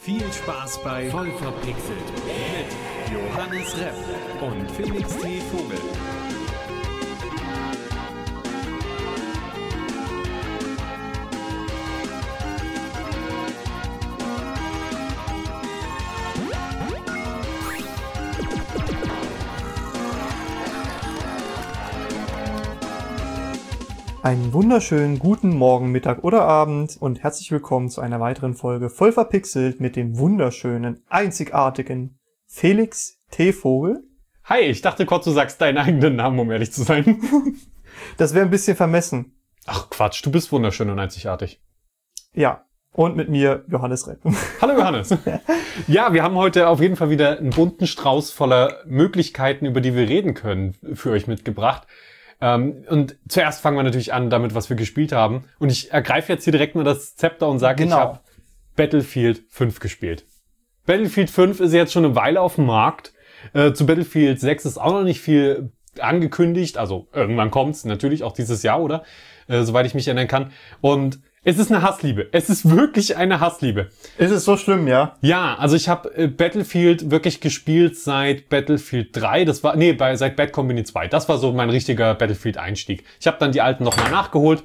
Viel Spaß bei Voll verpixelt mit Johannes Repp und Felix T. Vogel. Einen wunderschönen guten Morgen, Mittag oder Abend und herzlich willkommen zu einer weiteren Folge Voll verpixelt mit dem wunderschönen, einzigartigen Felix T. Vogel. Hi, ich dachte kurz, du sagst deinen eigenen Namen, um ehrlich zu sein. Das wäre ein bisschen vermessen. Ach Quatsch, du bist wunderschön und einzigartig. Ja, und mit mir Johannes Repp. Hallo Johannes. Ja, wir haben heute auf jeden Fall wieder einen bunten Strauß voller Möglichkeiten, über die wir reden können, für euch mitgebracht. Und zuerst fangen wir natürlich an damit, was wir gespielt haben. Und ich ergreife jetzt hier direkt mal das Zepter und sage, Ich habe Battlefield 5 gespielt. Battlefield 5 ist jetzt schon eine Weile auf dem Markt. Zu Battlefield 6 ist auch noch nicht viel angekündigt. Also irgendwann kommt's, natürlich auch dieses Jahr, oder? Soweit ich mich erinnern kann. Und es ist eine Hassliebe. Es ist wirklich eine Hassliebe. Ist es so schlimm, ja? Ja, also ich habe Battlefield wirklich gespielt seit Battlefield 3. Seit Bad Company 2. Das war so mein richtiger Battlefield-Einstieg. Ich habe dann die alten nochmal nachgeholt.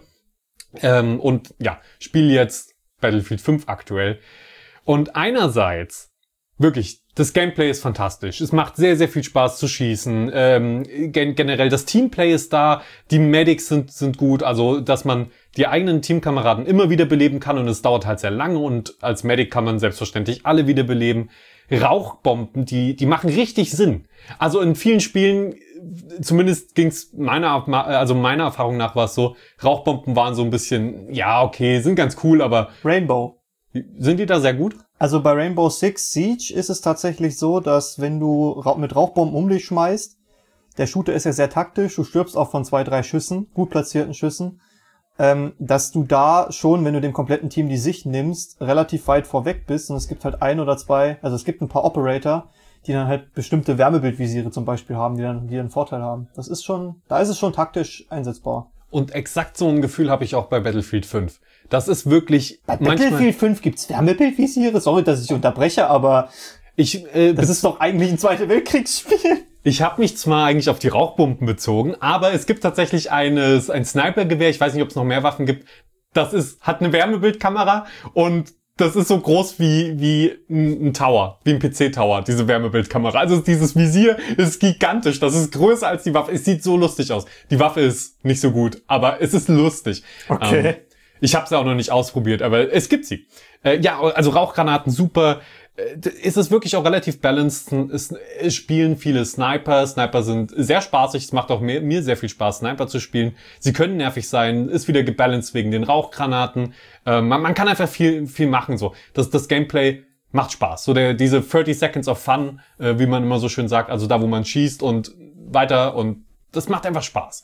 Und ja, spiele jetzt Battlefield 5 aktuell. Und einerseits, wirklich, das Gameplay ist fantastisch. Es macht sehr, sehr viel Spaß zu schießen. Generell, das Teamplay ist da. Die Medics sind gut. Also, dass man die eigenen Teamkameraden immer wieder beleben kann. Und es dauert halt sehr lange. Und als Medic kann man selbstverständlich alle wieder beleben. Rauchbomben, die machen richtig Sinn. Also in vielen Spielen, zumindest ging's meiner Erfahrung nach war es so, Rauchbomben waren so ein bisschen, ja, okay, sind ganz cool, aber... Rainbow. Sind die da sehr gut? Also bei Rainbow Six Siege ist es tatsächlich so, dass wenn du mit Rauchbomben um dich schmeißt, der Shooter ist ja sehr taktisch, du stirbst auch von 2-3 Schüssen, gut platzierten Schüssen, dass du da schon, wenn du dem kompletten Team die Sicht nimmst, relativ weit vorweg bist und es gibt halt ein oder zwei, also es gibt ein paar Operator, die dann halt bestimmte Wärmebildvisiere zum Beispiel haben, die dann einen Vorteil haben. Da ist es schon taktisch einsetzbar. Und exakt so ein Gefühl habe ich auch bei Battlefield 5. Das ist wirklich... Bei Battlefield 5 gibt's Wärmebildvisiere? Sorry, dass ich unterbreche, aber das ist doch eigentlich ein Zweite Weltkriegsspiel. Ich habe mich zwar eigentlich auf die Rauchbomben bezogen, aber es gibt tatsächlich ein Snipergewehr, ich weiß nicht, ob es noch mehr Waffen gibt, hat eine Wärmebildkamera und das ist so groß wie ein Tower, wie ein PC-Tower, diese Wärmebildkamera. Also dieses Visier ist gigantisch, das ist größer als die Waffe. Es sieht so lustig aus. Die Waffe ist nicht so gut, aber es ist lustig. Okay. Ich habe sie auch noch nicht ausprobiert, aber es gibt sie. Ja, also Rauchgranaten, super. Ist es wirklich auch relativ balanced. Es spielen viele Sniper. Sniper sind sehr spaßig. Es macht auch mir sehr viel Spaß, Sniper zu spielen. Sie können nervig sein. Ist wieder gebalanced wegen den Rauchgranaten. Man kann einfach viel machen. So, das Gameplay macht Spaß. So diese 30 Seconds of Fun, wie man immer so schön sagt. Also da, wo man schießt und weiter. Und das macht einfach Spaß.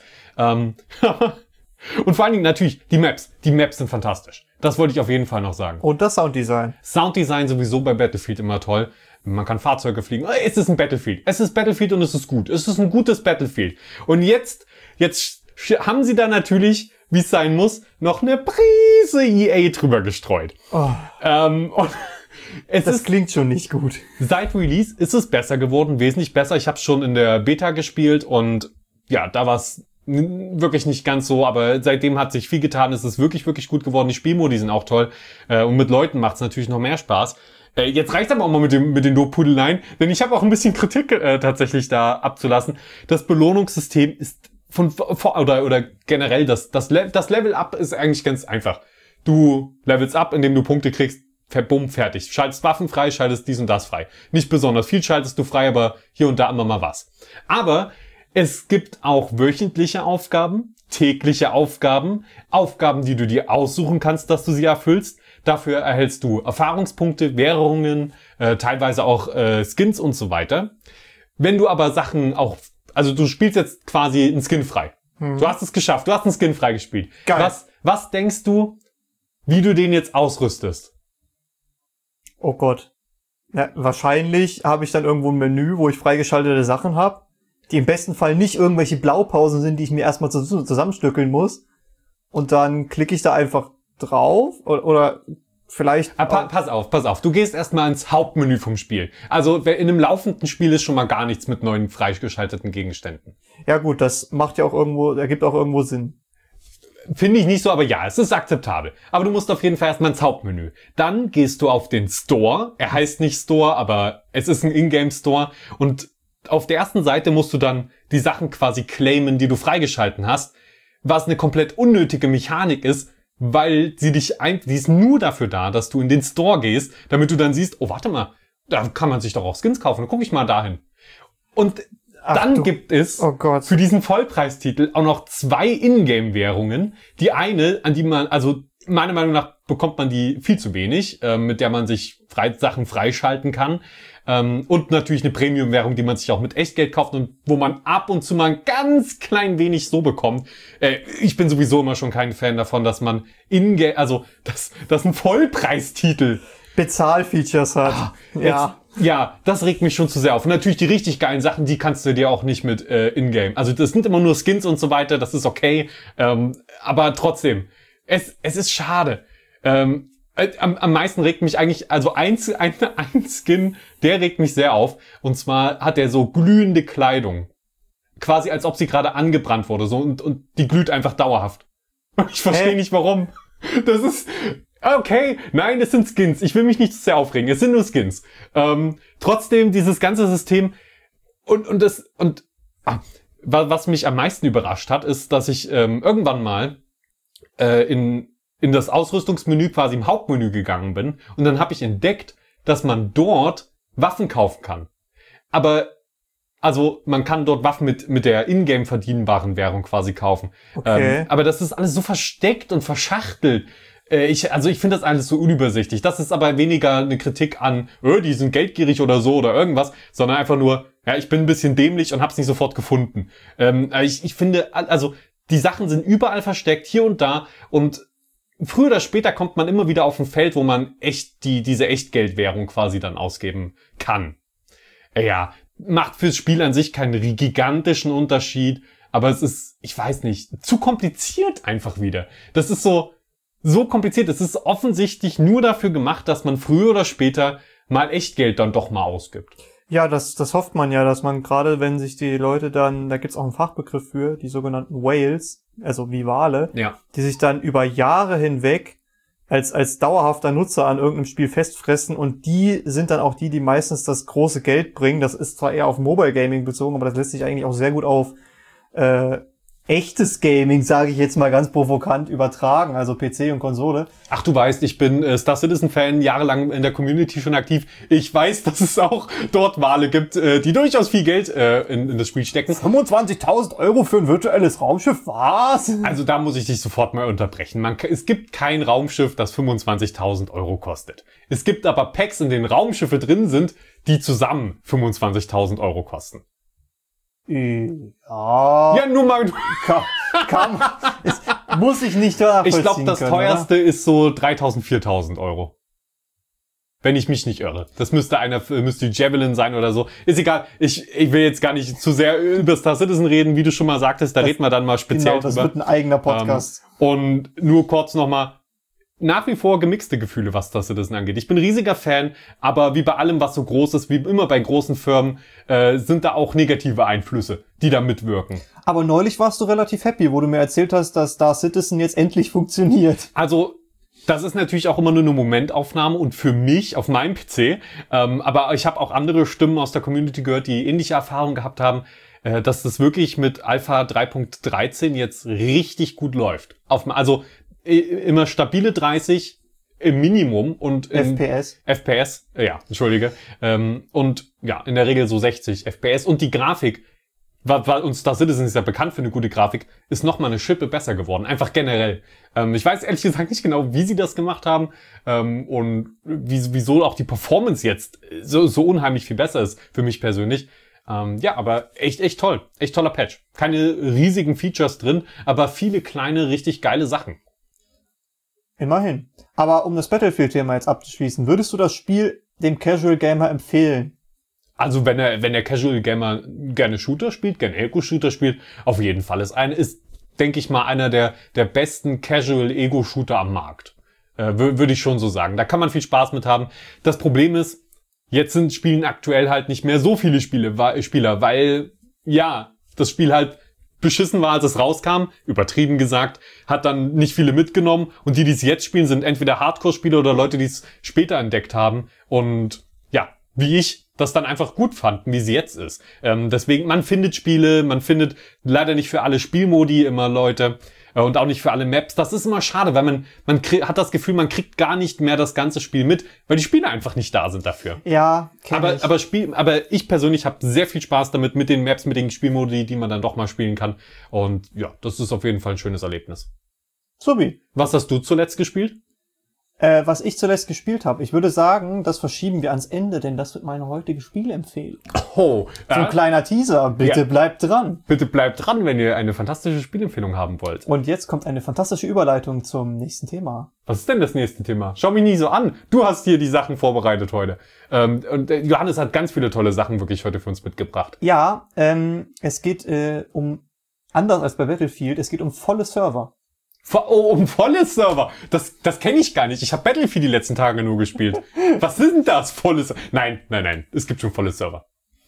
Und vor allen Dingen natürlich die Maps. Die Maps sind fantastisch. Das wollte ich auf jeden Fall noch sagen. Und das Sounddesign. Sounddesign sowieso bei Battlefield immer toll. Man kann Fahrzeuge fliegen. Es ist ein Battlefield. Es ist Battlefield und es ist gut. Es ist ein gutes Battlefield. Und jetzt haben sie da natürlich, wie es sein muss, noch eine Prise EA drüber gestreut. Oh. Und das klingt schon nicht gut. Seit Release ist es besser geworden, wesentlich besser. Ich habe es schon in der Beta gespielt und ja, da war es wirklich nicht ganz so, aber seitdem hat sich viel getan. Es ist wirklich, wirklich gut geworden. Die Spielmodi sind auch toll. Und mit Leuten macht es natürlich noch mehr Spaß. Jetzt reicht aber auch mal mit den Lobhudeleien, denn ich habe auch ein bisschen Kritik tatsächlich da abzulassen. Das Belohnungssystem ist oder generell das Level Up ist eigentlich ganz einfach. Du levelst up, indem du Punkte kriegst. Bumm, fertig. Schaltest Waffen frei, schaltest dies und das frei. Nicht besonders viel schaltest du frei, aber hier und da immer mal was. Aber es gibt auch wöchentliche Aufgaben, tägliche Aufgaben, die du dir aussuchen kannst, dass du sie erfüllst. Dafür erhältst du Erfahrungspunkte, Währungen, teilweise auch Skins und so weiter. Wenn du aber also du spielst jetzt quasi einen Skin frei. Du hast es geschafft, du hast einen Skin frei gespielt. Geil. Was denkst du, wie du den jetzt ausrüstest? Oh Gott. Ja, wahrscheinlich habe ich dann irgendwo ein Menü, wo ich freigeschaltete Sachen habe, die im besten Fall nicht irgendwelche Blaupausen sind, die ich mir erstmal zusammenstückeln muss. Und dann klicke ich da einfach drauf oder vielleicht... Pass auf. Du gehst erstmal ins Hauptmenü vom Spiel. Also in einem laufenden Spiel ist schon mal gar nichts mit neuen freigeschalteten Gegenständen. Ja gut, das macht ja auch irgendwo, ergibt auch irgendwo Sinn. Finde ich nicht so, aber ja, es ist akzeptabel. Aber du musst auf jeden Fall erstmal ins Hauptmenü. Dann gehst du auf den Store. Er heißt nicht Store, aber es ist ein Ingame-Store. Und auf der ersten Seite musst du dann die Sachen quasi claimen, die du freigeschalten hast. Was eine komplett unnötige Mechanik ist, weil die ist nur dafür da, dass du in den Store gehst, damit du dann siehst, oh, warte mal, da kann man sich doch auch Skins kaufen. Dann gucke ich mal dahin. Und dann gibt es für diesen Vollpreistitel auch noch 2 Ingame-Währungen. Die eine, an die man, also meiner Meinung nach bekommt man die viel zu wenig, mit der man sich Sachen freischalten kann. Und natürlich eine Premium-Währung, die man sich auch mit Echtgeld kauft und wo man ab und zu mal ein ganz klein wenig so bekommt. Ich bin sowieso immer schon kein Fan davon, dass man dass ein Vollpreistitel Bezahlfeatures hat. Ja, das regt mich schon zu sehr auf. Und natürlich die richtig geilen Sachen, die kannst du dir auch nicht mit Ingame. Also das sind immer nur Skins und so weiter, das ist okay. Aber trotzdem, es ist schade. Am meisten regt mich eigentlich, also ein Skin, der regt mich sehr auf. Und zwar hat er so glühende Kleidung. Quasi als ob sie gerade angebrannt wurde. So und die glüht einfach dauerhaft. Ich verstehe nicht warum. Das ist... Okay, nein, das sind Skins. Ich will mich nicht zu sehr aufregen. Es sind nur Skins. Trotzdem, dieses ganze System was mich am meisten überrascht hat, ist, dass ich irgendwann mal in das Ausrüstungsmenü quasi im Hauptmenü gegangen bin und dann habe ich entdeckt, dass man dort Waffen kaufen kann. Aber also man kann dort Waffen mit der Ingame verdienbaren Währung quasi kaufen. Okay. Aber das ist alles so versteckt und verschachtelt. Ich finde das alles so unübersichtlich. Das ist aber weniger eine Kritik an, die sind geldgierig oder so oder irgendwas, sondern einfach nur, ja, ich bin ein bisschen dämlich und hab's nicht sofort gefunden. Ich finde, also die Sachen sind überall versteckt, hier und da, und früher oder später kommt man immer wieder auf ein Feld, wo man diese Echtgeldwährung quasi dann ausgeben kann. Ja, macht fürs Spiel an sich keinen gigantischen Unterschied, aber es ist, ich weiß nicht, zu kompliziert einfach wieder. Das ist so kompliziert. Es ist offensichtlich nur dafür gemacht, dass man früher oder später mal Echtgeld dann doch mal ausgibt. Ja, das hofft man ja, dass man gerade, wenn sich die Leute dann, da gibt's auch einen Fachbegriff für, die sogenannten Whales, also wie Wale, ja, die sich dann über Jahre hinweg als dauerhafter Nutzer an irgendeinem Spiel festfressen, und die sind dann auch die meistens das große Geld bringen. Das ist zwar eher auf Mobile Gaming bezogen, aber das lässt sich eigentlich auch sehr gut auf echtes Gaming, sage ich jetzt mal ganz provokant, übertragen, also PC und Konsole. Ach, du weißt, ich bin Star Citizen-Fan, jahrelang in der Community schon aktiv. Ich weiß, dass es auch dort Wale gibt, die durchaus viel Geld in das Spiel stecken. 25.000 € für ein virtuelles Raumschiff, was? Also da muss ich dich sofort mal unterbrechen. Es gibt kein Raumschiff, das 25.000 € kostet. Es gibt aber Packs, in denen Raumschiffe drin sind, die zusammen 25.000 € kosten. Ja, nur mal. Muss ich nicht nachvollziehen. Ich glaube, das teuerste ist so 3.000, 4.000 €. Wenn ich mich nicht irre. Das müsste Javelin sein oder so. Ist egal. Ich will jetzt gar nicht zu sehr über Star Citizen reden, wie du schon mal sagtest. Da reden wir dann mal speziell drüber. Das wird ein eigener Podcast. Und nur kurz nochmal. Nach wie vor gemixte Gefühle, was Star Citizen angeht. Ich bin riesiger Fan, aber wie bei allem, was so groß ist, wie immer bei großen Firmen, sind da auch negative Einflüsse, die da mitwirken. Aber neulich warst du relativ happy, wo du mir erzählt hast, dass Star Citizen jetzt endlich funktioniert. Also, das ist natürlich auch immer nur eine Momentaufnahme und für mich auf meinem PC. Aber ich habe auch andere Stimmen aus der Community gehört, die ähnliche Erfahrungen gehabt haben, dass das wirklich mit Alpha 3.13 jetzt richtig gut läuft. Also immer stabile 30 im Minimum und FPS, ja, entschuldige. Und ja, in der Regel so 60 FPS. Und die Grafik, und Star Citizen ist ja bekannt für eine gute Grafik, ist noch mal eine Schippe besser geworden. Einfach generell. Ich weiß ehrlich gesagt nicht genau, wie sie das gemacht haben und wieso auch die Performance jetzt so unheimlich viel besser ist für mich persönlich. Ja, aber echt toll. Echt toller Patch. Keine riesigen Features drin, aber viele kleine, richtig geile Sachen. Immerhin. Aber um das Battlefield-Thema jetzt abzuschließen, würdest du das Spiel dem Casual Gamer empfehlen? Also wenn der Casual Gamer gerne Shooter spielt, gerne Ego-Shooter spielt, auf jeden Fall. Ist, denke ich mal, einer der besten Casual Ego-Shooter am Markt. Würde ich schon so sagen. Da kann man viel Spaß mit haben. Das Problem ist, jetzt spielen aktuell halt nicht mehr so viele Spieler, weil, ja, das Spiel halt beschissen war, als es rauskam, übertrieben gesagt, hat dann nicht viele mitgenommen und die es jetzt spielen, sind entweder Hardcore-Spieler oder Leute, die es später entdeckt haben und ja, wie ich das dann einfach gut fanden, wie sie jetzt ist. Deswegen, man findet Spiele, man findet leider nicht für alle Spielmodi immer Leute und auch nicht für alle Maps. Das ist immer schade, weil man hat das Gefühl, man kriegt gar nicht mehr das ganze Spiel mit, weil die Spiele einfach nicht da sind dafür. Ja, aber ich persönlich habe sehr viel Spaß damit, mit den Maps, mit den Spielmodi, die man dann doch mal spielen kann. Und ja, das ist auf jeden Fall ein schönes Erlebnis. Subi. Was hast du zuletzt gespielt? Was ich zuletzt gespielt habe, ich würde sagen, das verschieben wir ans Ende, denn das wird meine heutige Spielempfehlung. Oh, so ein kleiner Teaser, bitte bleibt dran. Bitte bleibt dran, wenn ihr eine fantastische Spielempfehlung haben wollt. Und jetzt kommt eine fantastische Überleitung zum nächsten Thema. Was ist denn das nächste Thema? Schau mich nie so an. Du hast hier die Sachen vorbereitet heute. Und Johannes hat ganz viele tolle Sachen wirklich heute für uns mitgebracht. Ja, es geht anders als bei Battlefield, es geht um volle Server. Um volle Server. Das kenne ich gar nicht. Ich habe Battlefield die letzten Tage nur gespielt. Was sind das? Volle Server? Nein. Es gibt schon volle Server.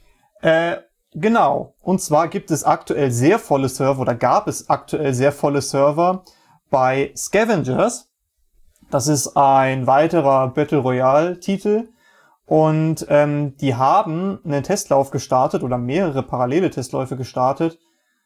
Genau. Und zwar gibt es aktuell sehr volle Server oder gab es aktuell sehr volle Server bei Scavengers. Das ist ein weiterer Battle Royale Titel. Und die haben einen Testlauf gestartet oder mehrere parallele Testläufe gestartet,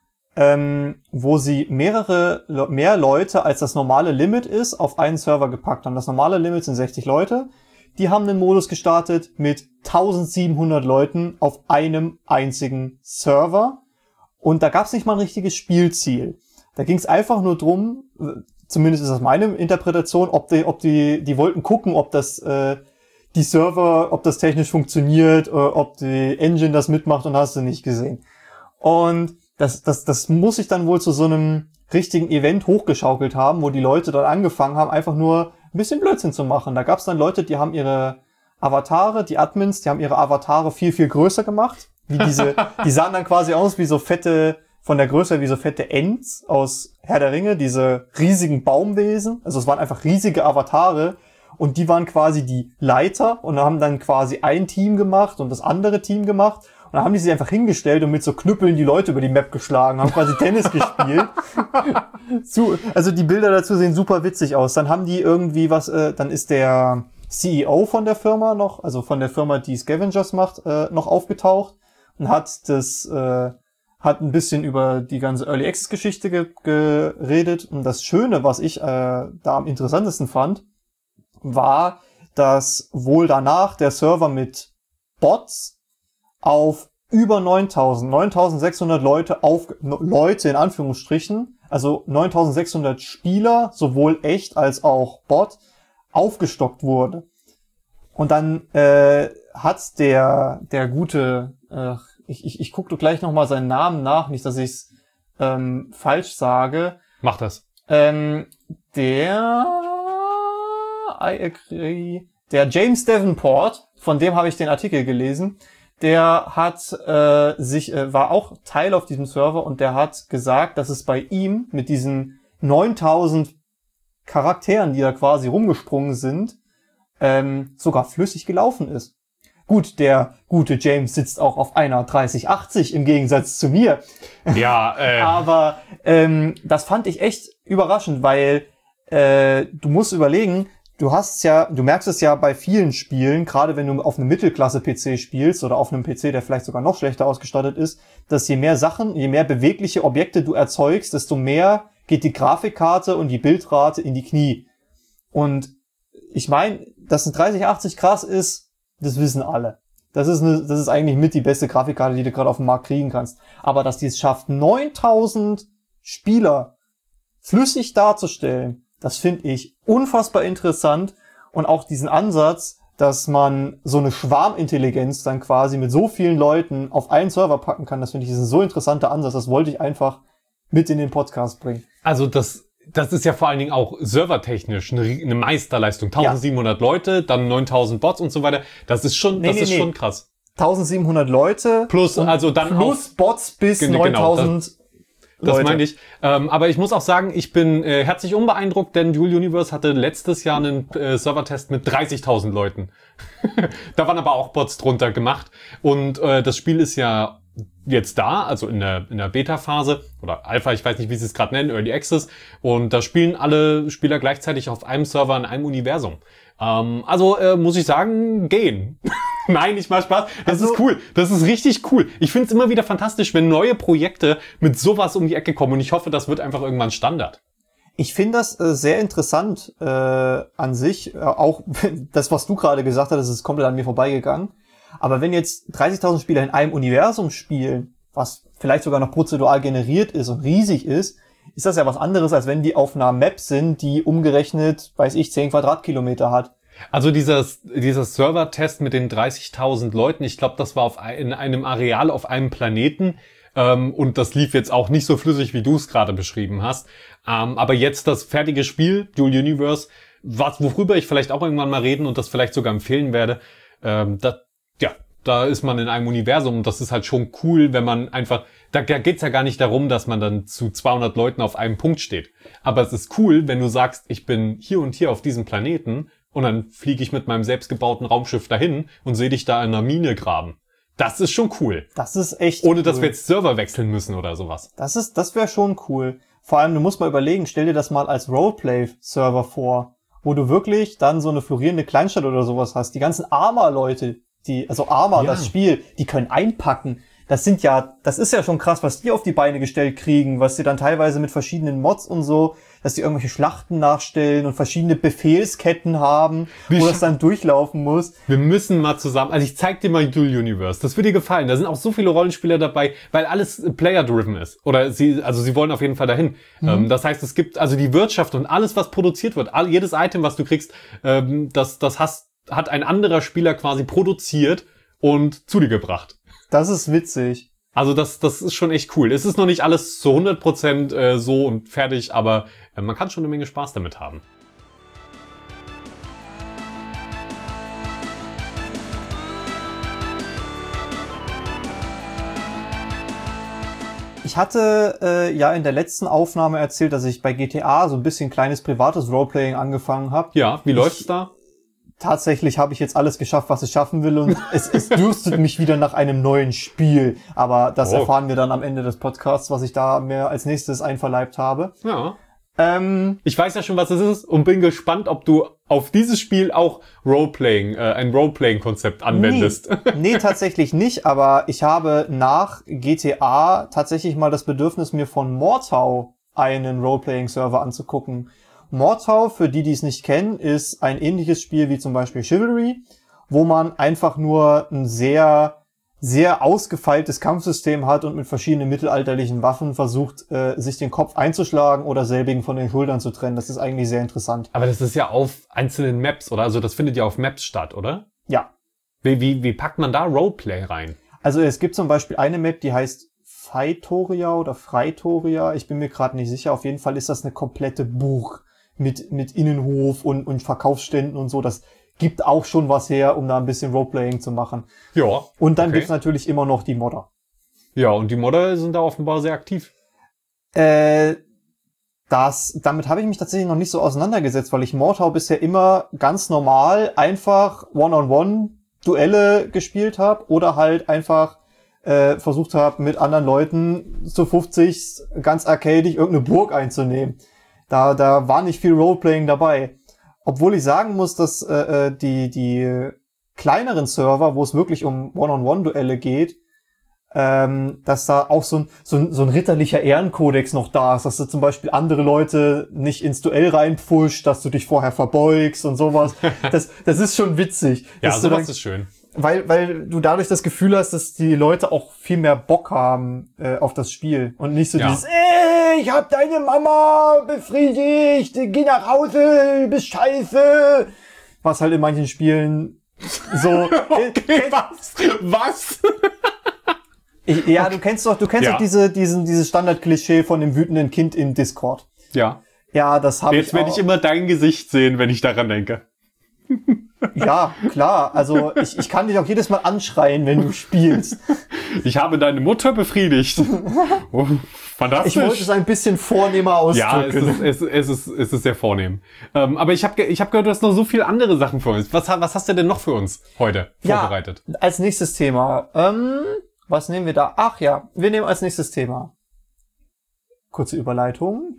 wo sie mehr Leute als das normale Limit ist auf einen Server gepackt haben. Das normale Limit sind 60 Leute. Die haben einen Modus gestartet mit 1700 Leuten auf einem einzigen Server. Und da gab es nicht mal ein richtiges Spielziel. Da ging es einfach nur drum, zumindest ist das meine Interpretation, ob die wollten gucken, ob das die Server, ob das technisch funktioniert, ob die Engine das mitmacht und hast du nicht gesehen. Und das muss sich dann wohl zu so einem richtigen Event hochgeschaukelt haben, wo die Leute dann angefangen haben, einfach nur ein bisschen Blödsinn zu machen. Da gab es dann Leute, die haben ihre Avatare, die Admins, die haben ihre Avatare viel, viel größer gemacht. Die sahen dann quasi aus wie so fette, von der Größe wie so fette Ents aus Herr der Ringe, diese riesigen Baumwesen. Also es waren einfach riesige Avatare und die waren quasi die Leiter und haben dann quasi ein Team gemacht und das andere Team gemacht. Und dann haben die sich einfach hingestellt und mit so Knüppeln die Leute über die Map geschlagen, haben quasi Tennis gespielt. Also die Bilder dazu sehen super witzig aus. Dann haben die irgendwie dann ist der CEO von der Firma noch, also von der Firma, die Scavengers macht, noch aufgetaucht und hat ein bisschen über die ganze Early Access Geschichte geredet. Und das Schöne, was ich da am interessantesten fand, war, dass wohl danach der Server mit Bots auf über 9600 Leute in Anführungsstrichen, also 9600 Spieler, sowohl echt als auch Bot, aufgestockt wurde. Und dann hat der gute, ich gucke gleich nochmal seinen Namen nach, nicht, dass ich's falsch sage. Mach das. Der James Davenport, von dem habe ich den Artikel gelesen, der war auch Teil auf diesem Server und der hat gesagt, dass es bei ihm mit diesen 9000 Charakteren, die da quasi rumgesprungen sind, sogar flüssig gelaufen ist. Gut, der gute James sitzt auch auf einer 3080 im Gegensatz zu mir. Ja, aber das fand ich echt überraschend, weil du musst überlegen, du merkst es ja bei vielen Spielen, gerade wenn du auf einem Mittelklasse-PC spielst oder auf einem PC, der vielleicht sogar noch schlechter ausgestattet ist, dass je mehr bewegliche Objekte du erzeugst, desto mehr geht die Grafikkarte und die Bildrate in die Knie. Und ich meine, dass eine 3080 krass ist, das wissen alle. Das ist eigentlich mit die beste Grafikkarte, die du gerade auf dem Markt kriegen kannst. Aber dass die es schafft, 9000 Spieler flüssig darzustellen, das finde ich unfassbar interessant und auch diesen Ansatz, dass man so eine Schwarmintelligenz dann quasi mit so vielen Leuten auf einen Server packen kann, das finde ich ist ein so interessanter Ansatz, das wollte ich einfach mit in den Podcast bringen. Also das ist ja vor allen Dingen auch servertechnisch eine Meisterleistung. 1700 Leute, dann 9000 Bots und so weiter. Das ist schon krass. 1700 Leute plus also dann plus Bots bis 9000 Das Leute. meine ich. Aber ich muss auch sagen, ich bin herzlich unbeeindruckt, denn Duel Universe hatte letztes Jahr einen Servertest mit 30.000 Leuten. Da waren aber auch Bots drunter gemacht. Und das Spiel ist ja jetzt da, also in der Beta-Phase oder Alpha, ich weiß nicht, wie sie es gerade nennen, Early Access. Und da spielen alle Spieler gleichzeitig auf einem Server in einem Universum. Also muss ich sagen, gehen. Nein, ich mach Spaß. Das ist cool. Das ist richtig cool. Ich finde es immer wieder fantastisch, wenn neue Projekte mit sowas um die Ecke kommen. Und ich hoffe, das wird einfach irgendwann Standard. Ich finde das sehr interessant an sich. Auch das, was du gerade gesagt hast, das ist komplett an mir vorbeigegangen. Aber wenn jetzt 30.000 Spieler in einem Universum spielen, was vielleicht sogar noch prozedural generiert ist und riesig ist das ja was anderes, als wenn die auf einer Map sind, die umgerechnet, weiß ich, 10 Quadratkilometer hat. Also dieser Server-Test mit den 30.000 Leuten, ich glaube, das war in einem Areal auf einem Planeten. Und das lief jetzt auch nicht so flüssig, wie du es gerade beschrieben hast. Aber jetzt das fertige Spiel, Duel Universe, worüber ich vielleicht auch irgendwann mal reden und das vielleicht sogar empfehlen werde, da ist man in einem Universum und das ist halt schon cool, wenn man einfach, da geht's ja gar nicht darum, dass man dann zu 200 Leuten auf einem Punkt steht. Aber es ist cool, wenn du sagst, ich bin hier und hier auf diesem Planeten und dann fliege ich mit meinem selbstgebauten Raumschiff dahin und sehe dich da in einer Mine graben. Das ist schon cool. Das ist echt Ohne, cool. dass wir jetzt Server wechseln müssen oder sowas. Das wäre schon cool. Vor allem, du musst mal überlegen, stell dir das mal als Roleplay-Server vor, wo du wirklich dann so eine florierende Kleinstadt oder sowas hast. Die ganzen Arma-Leute, das Spiel, die können einpacken. Das ist ja schon krass, was die auf die Beine gestellt kriegen, was sie dann teilweise mit verschiedenen Mods und so, dass die irgendwelche Schlachten nachstellen und verschiedene Befehlsketten haben, wo das dann durchlaufen muss. Wir müssen mal zusammen, also ich zeig dir mal Duel Universe, das wird dir gefallen. Da sind auch so viele Rollenspieler dabei, weil alles player-driven ist. Oder sie wollen auf jeden Fall dahin. Das heißt, es gibt also die Wirtschaft und alles, was produziert wird, jedes Item, was du kriegst, hat ein anderer Spieler quasi produziert und zu dir gebracht. Das ist witzig. Also das ist schon echt cool. Es ist noch nicht alles zu 100% so und fertig, aber man kann schon eine Menge Spaß damit haben. Ich hatte ja in der letzten Aufnahme erzählt, dass ich bei GTA so ein bisschen kleines privates Roleplaying angefangen habe. Ja, wie läuft's da? Tatsächlich habe ich jetzt alles geschafft, was ich schaffen will und es dürstet mich wieder nach einem neuen Spiel. Aber das erfahren wir dann am Ende des Podcasts, was ich da mir als nächstes einverleibt habe. Ja. Ich weiß ja schon, was es ist und bin gespannt, ob du auf dieses Spiel auch ein Roleplaying-Konzept anwendest. Nee, tatsächlich nicht, aber ich habe nach GTA tatsächlich mal das Bedürfnis, mir von Mordhau einen Roleplaying-Server anzugucken. Mordhau, für die es nicht kennen, ist ein ähnliches Spiel wie zum Beispiel Chivalry, wo man einfach nur ein sehr, sehr ausgefeiltes Kampfsystem hat und mit verschiedenen mittelalterlichen Waffen versucht, sich den Kopf einzuschlagen oder selbigen von den Schultern zu trennen. Das ist eigentlich sehr interessant. Aber das ist ja auf einzelnen Maps, oder? Also das findet ja auf Maps statt, oder? Ja. Wie packt man da Roleplay rein? Also es gibt zum Beispiel eine Map, die heißt Faitoria oder Freitoria. Ich bin mir gerade nicht sicher. Auf jeden Fall ist das eine komplette Burg mit Innenhof und Verkaufsständen und so. Das gibt auch schon was her, um da ein bisschen Roleplaying zu machen. Ja. Und dann gibt's natürlich immer noch die Modder. Ja, und die Modder sind da offenbar sehr aktiv. Damit habe ich mich tatsächlich noch nicht so auseinandergesetzt, weil ich Mordhau bisher immer ganz normal einfach One-on-One-Duelle gespielt habe oder halt einfach versucht habe, mit anderen Leuten zu 50 ganz arcadig irgendeine Burg einzunehmen. Da war nicht viel Roleplaying dabei. Obwohl ich sagen muss, dass die kleineren Server, wo es wirklich um One-on-One-Duelle geht, dass da auch so ein ritterlicher Ehrenkodex noch da ist, dass du zum Beispiel andere Leute nicht ins Duell reinpfuscht, dass du dich vorher verbeugst und sowas. Das ist schon witzig. Ja, sowas ist schön. Weil du dadurch das Gefühl hast, dass die Leute auch viel mehr Bock haben auf das Spiel und nicht so dieses ich hab deine Mama befriedigt, geh nach Hause, du bist scheiße. Was halt in manchen Spielen so... Okay, was? Du kennst doch dieses Standard-Klischee von dem wütenden Kind im Discord. Ja. Ja, das habe ich Jetzt werde ich immer dein Gesicht sehen, wenn ich daran denke. Ja, klar. Also ich kann dich auch jedes Mal anschreien, wenn du spielst. Ich habe deine Mutter befriedigt. Oh, fantastisch. Ich wollte es ein bisschen vornehmer ausdrücken. Ja, es ist sehr vornehm. Aber ich hab gehört, du hast noch so viele andere Sachen für uns. Was hast du denn noch für uns heute vorbereitet? Ja, als nächstes Thema. Was nehmen wir da? Ach ja, wir nehmen als nächstes Thema. Kurze Überleitung.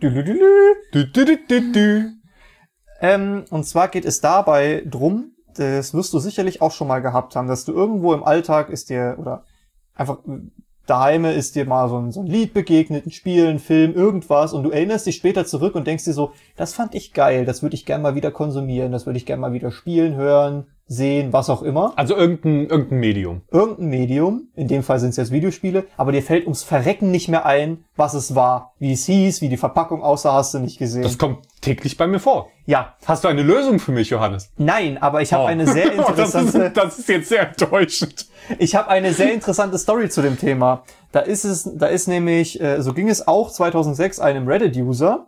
Und zwar geht es dabei drum, das wirst du sicherlich auch schon mal gehabt haben, dass du irgendwo im Alltag ist dir, oder einfach daheim ist dir mal so ein Lied begegnet, ein Spiel, ein Film, irgendwas, und du erinnerst dich später zurück und denkst dir so, das fand ich geil, das würde ich gerne mal wieder konsumieren, das würde ich gerne mal wieder spielen, hören, sehen, was auch immer. Also irgendein Medium. Irgendein Medium, in dem Fall sind es jetzt Videospiele, aber dir fällt ums Verrecken nicht mehr ein, was es war. Wie es hieß, wie die Verpackung aussah, hast du nicht gesehen. Das kommt täglich bei mir vor. Ja. Hast du eine Lösung für mich, Johannes? Nein, aber ich habe eine sehr interessante... das ist jetzt sehr enttäuschend. Ich habe eine sehr interessante Story zu dem Thema. Da ist nämlich, so ging es auch 2006 einem Reddit-User,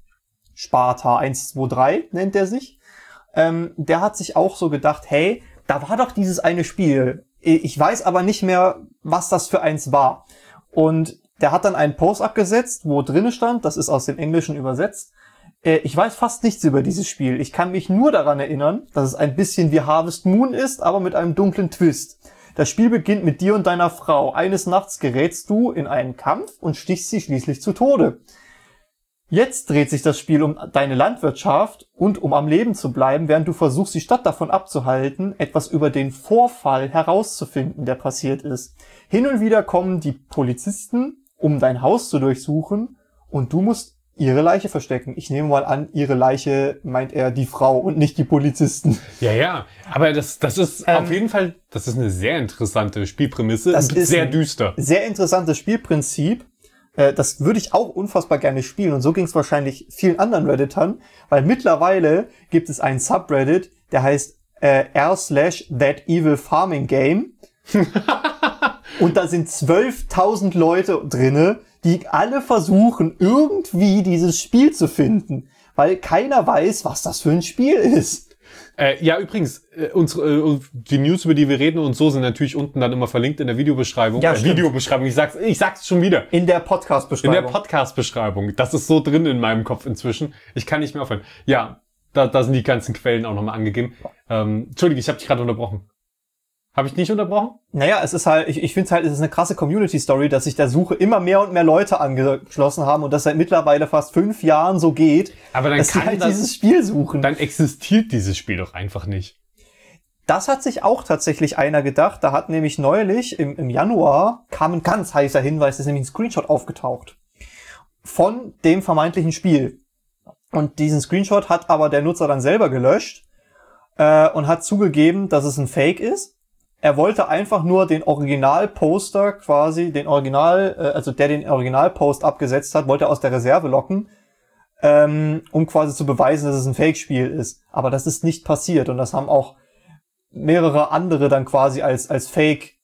Sparta123 nennt er sich, der hat sich auch so gedacht, hey, da war doch dieses eine Spiel. Ich weiß aber nicht mehr, was das für eins war. Und der hat dann einen Post abgesetzt, wo drinne stand, das ist aus dem Englischen übersetzt, ich weiß fast nichts über dieses Spiel. Ich kann mich nur daran erinnern, dass es ein bisschen wie Harvest Moon ist, aber mit einem dunklen Twist. Das Spiel beginnt mit dir und deiner Frau. Eines Nachts gerätst du in einen Kampf und stichst sie schließlich zu Tode. Jetzt dreht sich das Spiel um deine Landwirtschaft und um am Leben zu bleiben, während du versuchst, die Stadt davon abzuhalten, etwas über den Vorfall herauszufinden, der passiert ist. Hin und wieder kommen die Polizisten, um dein Haus zu durchsuchen, und du musst ihre Leiche verstecken. Ich nehme mal an, ihre Leiche meint er die Frau und nicht die Polizisten. Ja, aber das ist auf jeden Fall, das ist eine sehr interessante Spielprämisse. Das ist sehr düster. Sehr interessantes Spielprinzip. Das würde ich auch unfassbar gerne spielen, und so ging es wahrscheinlich vielen anderen Redditern, weil mittlerweile gibt es einen Subreddit, der heißt r/ThatEvilFarmingGame und da sind 12.000 Leute drinne, die alle versuchen, irgendwie dieses Spiel zu finden, weil keiner weiß, was das für ein Spiel ist. Ja, übrigens, die News, über die wir reden und so, sind natürlich unten dann immer verlinkt in der Videobeschreibung. Ja, Videobeschreibung, ich sag's schon wieder. In der Podcast-Beschreibung. In der Podcast-Beschreibung. Das ist so drin in meinem Kopf inzwischen. Ich kann nicht mehr aufhören. Ja, da sind die ganzen Quellen auch nochmal angegeben. Entschuldige, ich habe dich gerade unterbrochen. Habe ich nicht unterbrochen? Naja, es ist halt, ich finde halt, es ist eine krasse Community-Story, dass sich der Suche immer mehr und mehr Leute angeschlossen haben und das seit mittlerweile fast 5 Jahren so geht, aber dann dass sie halt dieses Spiel suchen. Dann existiert dieses Spiel doch einfach nicht. Das hat sich auch tatsächlich einer gedacht. Da hat nämlich neulich im Januar kam ein ganz heißer Hinweis, ist nämlich ein Screenshot aufgetaucht von dem vermeintlichen Spiel. Und diesen Screenshot hat aber der Nutzer dann selber gelöscht und hat zugegeben, dass es ein Fake ist. Er wollte einfach nur den Originalposter quasi, der den Originalpost abgesetzt hat, wollte er aus der Reserve locken, um quasi zu beweisen, dass es ein Fake-Spiel ist. Aber das ist nicht passiert, und das haben auch mehrere andere dann quasi als Fake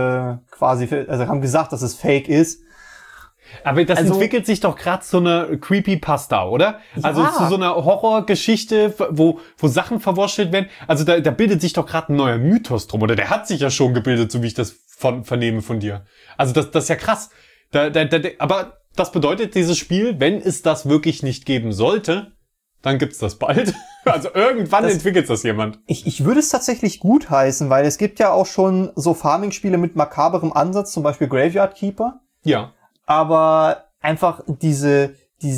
also haben gesagt, dass es Fake ist. Aber das entwickelt sich doch gerade zu einer Creepypasta, oder? Ja. Also zu so einer Horrorgeschichte, wo Sachen verwurschtelt werden. Also da bildet sich doch gerade ein neuer Mythos drum. Oder der hat sich ja schon gebildet, so wie ich das vernehme von dir. Also das ist ja krass. Aber das bedeutet, dieses Spiel, wenn es das wirklich nicht geben sollte, dann gibt's das bald. Also irgendwann entwickelt das jemand. Ich würde es tatsächlich gut heißen, weil es gibt ja auch schon so Farming-Spiele mit makaberem Ansatz, zum Beispiel Graveyard Keeper. Ja. Aber einfach diese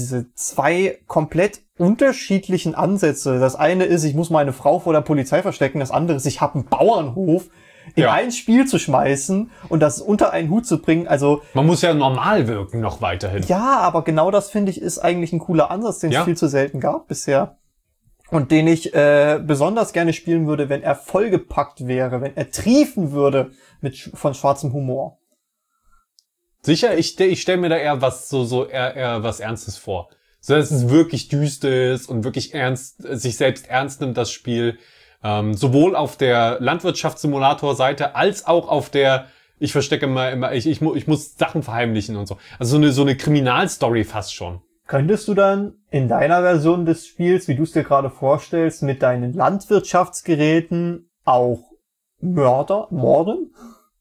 2 komplett unterschiedlichen Ansätze. Das eine ist, ich muss meine Frau vor der Polizei verstecken. Das andere ist, ich habe einen Bauernhof, in ein Spiel zu schmeißen und das unter einen Hut zu bringen. Also man muss ja normal wirken noch weiterhin. Ja, aber genau das, finde ich, ist eigentlich ein cooler Ansatz, den es viel zu selten gab bisher. Und den ich besonders gerne spielen würde, wenn er vollgepackt wäre, wenn er triefen würde von schwarzem Humor. Sicher, ich stelle mir da eher was eher was Ernstes vor. So, dass es wirklich düster ist und wirklich sich selbst ernst nimmt, das Spiel. Sowohl auf der Landwirtschaftssimulator-Seite als auch auf der, ich verstecke immer, ich muss Sachen verheimlichen und so. Also so eine Kriminalstory fast schon. Könntest du dann in deiner Version des Spiels, wie du es dir gerade vorstellst, mit deinen Landwirtschaftsgeräten auch morden?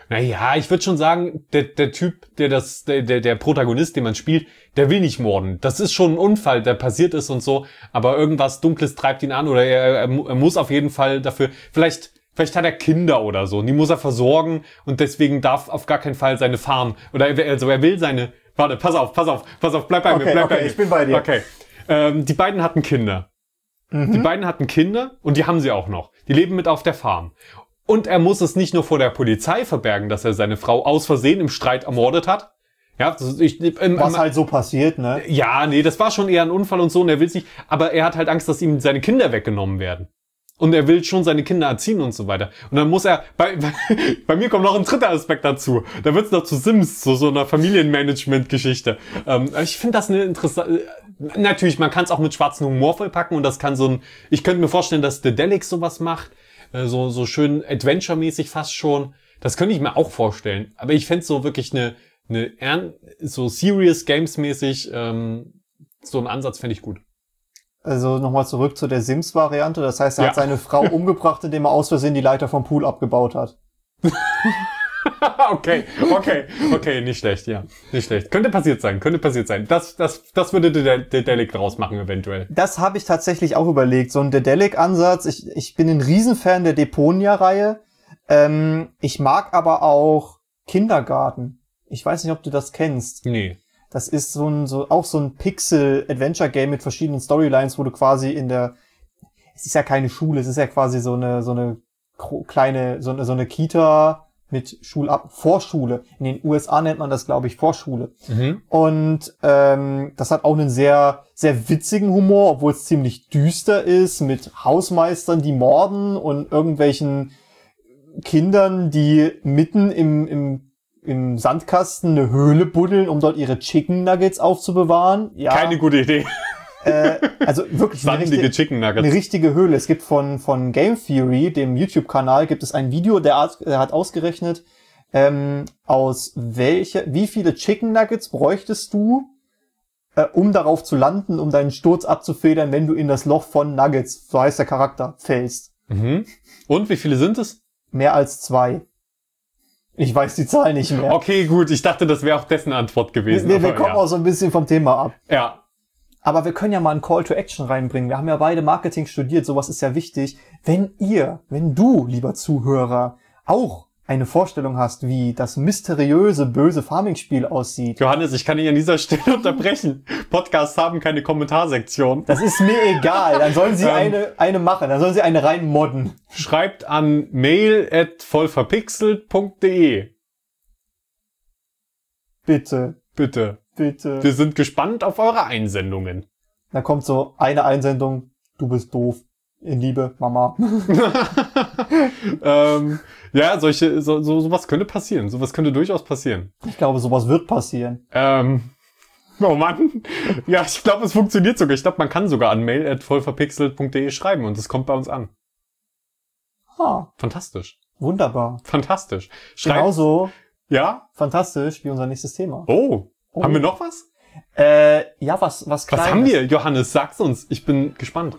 Naja, ich würde schon sagen, der Typ, der Protagonist, den man spielt, der will nicht morden. Das ist schon ein Unfall, der passiert ist und so, aber irgendwas Dunkles treibt ihn an oder er muss auf jeden Fall dafür, vielleicht hat er Kinder oder so, und die muss er versorgen und deswegen darf auf gar keinen Fall seine Farm, oder er will seine, warte, pass auf, bleib bei mir, bleib bei mir. Ich bin bei dir. Okay, die beiden hatten Kinder. Die beiden hatten Kinder und die haben sie auch noch. Die leben mit auf der Farm. Und er muss es nicht nur vor der Polizei verbergen, dass er seine Frau aus Versehen im Streit ermordet hat. Ja, was halt so passiert, ne? Ja, nee, das war schon eher ein Unfall und so und er will's nicht. Aber er hat halt Angst, dass ihm seine Kinder weggenommen werden. Und er will schon seine Kinder erziehen und so weiter. Und dann muss er, bei mir kommt noch ein dritter Aspekt dazu. Da wird's noch zu Sims, so einer Familienmanagement-Geschichte. Ich finde das eine interessante, natürlich, man kann es auch mit schwarzem Humor vollpacken und das kann ich könnte mir vorstellen, dass Dedelic sowas macht. So schön Adventure-mäßig fast schon. Das könnte ich mir auch vorstellen. Aber ich fände so wirklich so Serious Games-mäßig, so einen Ansatz fände ich gut. Also nochmal zurück zu der Sims-Variante. Das heißt, er hat seine Frau umgebracht, indem er aus Versehen die Leiter vom Pool abgebaut hat. Okay, nicht schlecht, ja. Nicht schlecht. Könnte passiert sein. Das würde der Dedelic draus machen, eventuell. Das habe ich tatsächlich auch überlegt. So ein Dedelic-Ansatz. Ich bin ein Riesenfan der Deponia-Reihe. Ich mag aber auch Kindergarten. Ich weiß nicht, ob du das kennst. Nee. Das ist auch so ein Pixel-Adventure-Game mit verschiedenen Storylines, wo du quasi es ist ja keine Schule, es ist ja quasi so eine kleine, so eine Kita mit Vorschule. In den USA nennt man das, glaube ich, Vorschule. Mhm. Und das hat auch einen sehr, sehr witzigen Humor, obwohl es ziemlich düster ist, mit Hausmeistern, die morden und irgendwelchen Kindern, die mitten im Sandkasten eine Höhle buddeln, um dort ihre Chicken Nuggets aufzubewahren. Ja. Keine gute Idee. Also wirklich Chicken Nuggets. Eine richtige Höhle. Es gibt von Game Theory, dem YouTube-Kanal, gibt es ein Video, der hat ausgerechnet, wie viele Chicken Nuggets bräuchtest du, um darauf zu landen, um deinen Sturz abzufedern, wenn du in das Loch von Nuggets, so heißt der Charakter, fällst. Mhm. Und wie viele sind es? Mehr als 2. Ich weiß die Zahl nicht mehr. Okay, gut. Ich dachte, das wäre auch dessen Antwort gewesen. Wir kommen auch so ein bisschen vom Thema ab. Ja. Aber wir können ja mal einen Call to Action reinbringen. Wir haben ja beide Marketing studiert. Sowas ist ja wichtig. Wenn du, lieber Zuhörer, auch eine Vorstellung hast, wie das mysteriöse, böse Farming-Spiel aussieht. Johannes, ich kann dich an dieser Stelle unterbrechen. Podcasts haben keine Kommentarsektion. Das ist mir egal. Dann sollen sie eine machen. Dann sollen sie eine rein modden. Schreibt an mail@vollverpixelt.de. Bitte. Wir sind gespannt auf eure Einsendungen. Da kommt so eine Einsendung. Du bist doof. In Liebe, Mama. Ja, sowas könnte passieren. Sowas könnte durchaus passieren. Ich glaube, sowas wird passieren. Oh Mann. Ja, ich glaube, es funktioniert sogar. Ich glaube, man kann sogar an mail@vollverpixelt.de schreiben und es kommt bei uns an. Fantastisch. Wunderbar. Fantastisch. Genauso. Ja? Fantastisch wie unser nächstes Thema. Oh. Haben wir noch was? Ja, was Kleines. Was haben wir, Johannes? Sag's uns. Ich bin gespannt.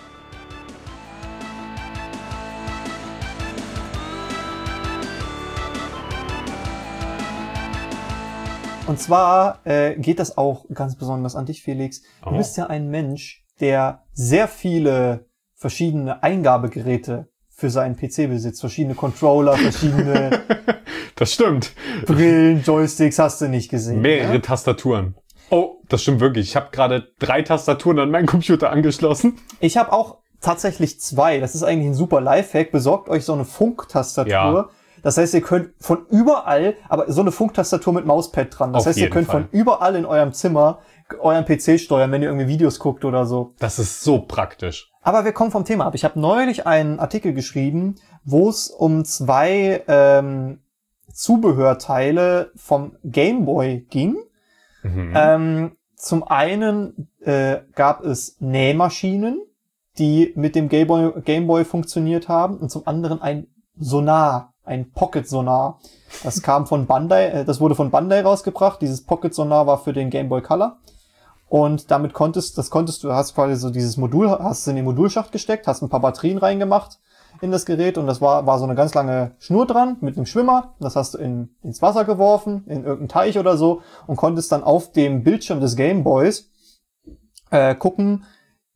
Und zwar geht das auch ganz besonders an dich, Felix. Du bist ja ein Mensch, der sehr viele verschiedene Eingabegeräte für seinen PC besitzt. Verschiedene Controller, verschiedene das stimmt. Brillen, Joysticks, hast du nicht gesehen. Mehrere Tastaturen. Oh, das stimmt wirklich. Ich habe gerade 3 Tastaturen an meinen Computer angeschlossen. Ich habe auch tatsächlich 2. Das ist eigentlich ein super Lifehack. Besorgt euch so eine Funktastatur. Ja. Das heißt, ihr könnt von überall, aber so eine Funktastatur mit Mauspad dran. Das heißt, ihr könnt von überall in eurem Zimmer euren PC steuern, wenn ihr irgendwie Videos guckt oder so. Das ist so praktisch. Aber wir kommen vom Thema ab. Ich habe neulich einen Artikel geschrieben, wo es um 2 Zubehörteile vom Game Boy ging. Mhm. Zum einen gab es Nähmaschinen, die mit dem Game Boy funktioniert haben, und zum anderen ein Sonar. Ein Pocket-Sonar. Das kam von Bandai, das wurde von Bandai rausgebracht. Dieses Pocket-Sonar war für den Game Boy Color. Und damit hast quasi so dieses Modul, hast es in den Modulschacht gesteckt, hast ein paar Batterien reingemacht, in das Gerät und das war so eine ganz lange Schnur dran mit einem Schwimmer. Das hast du ins Wasser geworfen, in irgendeinen Teich oder so und konntest dann auf dem Bildschirm des Gameboys gucken,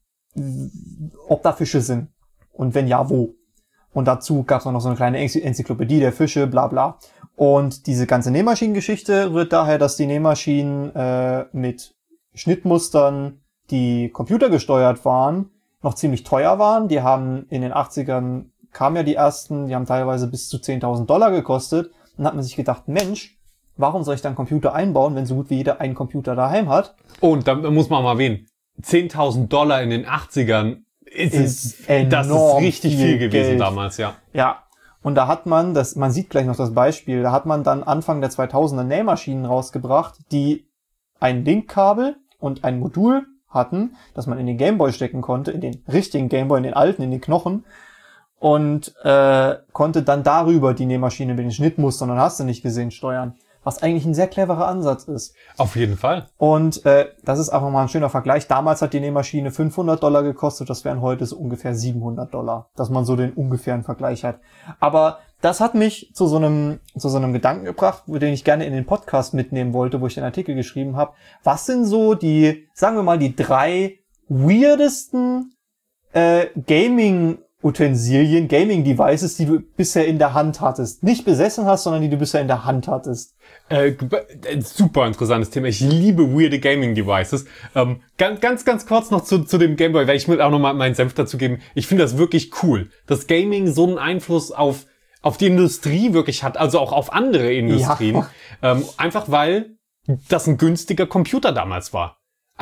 ob da Fische sind und wenn ja, wo. Und dazu gab es noch so eine kleine Enzyklopädie der Fische, bla bla. Und diese ganze Nähmaschinengeschichte rührt daher, dass die Nähmaschinen mit Schnittmustern, die computergesteuert waren, noch ziemlich teuer waren. Die haben in den 80ern, kamen ja die ersten, die haben teilweise bis zu $10.000 gekostet. Und hat man sich gedacht, Mensch, warum soll ich dann einen Computer einbauen, wenn so gut wie jeder einen Computer daheim hat? Und da muss man mal erwähnen, $10.000 in den 80ern das ist richtig viel gewesen Geld. Damals, ja. Ja. Und da hat man, man sieht gleich noch das Beispiel, da hat man dann Anfang der 2000er Nähmaschinen rausgebracht, die ein Linkkabel und ein Modul hatten, das man in den Gameboy stecken konnte, in den richtigen Gameboy, in den alten, in den Knochen, und konnte dann darüber die Nähmaschine mit den Schnittmustern, und hast du nicht gesehen, steuern. Was eigentlich ein sehr cleverer Ansatz ist. Auf jeden Fall. Und das ist einfach mal ein schöner Vergleich. Damals hat die Nähmaschine $500 gekostet, das wären heute so ungefähr $700, dass man so den ungefähren Vergleich hat. Aber das hat mich zu so einem Gedanken gebracht, den ich gerne in den Podcast mitnehmen wollte, wo ich den Artikel geschrieben habe. Was sind so sagen wir mal, die 3 weirdesten Gaming-Utensilien, Gaming-Devices, die du bisher in der Hand hattest? Nicht besessen hast, sondern die du bisher in der Hand hattest. Super interessantes Thema. Ich liebe weirde Gaming-Devices. Ganz kurz noch zu dem Gameboy, weil ich will auch noch mal meinen Senf dazu geben. Ich finde das wirklich cool, dass Gaming so einen Einfluss auf die Industrie wirklich hat, also auch auf andere Industrien. Ja. Einfach weil das ein günstiger Computer damals war.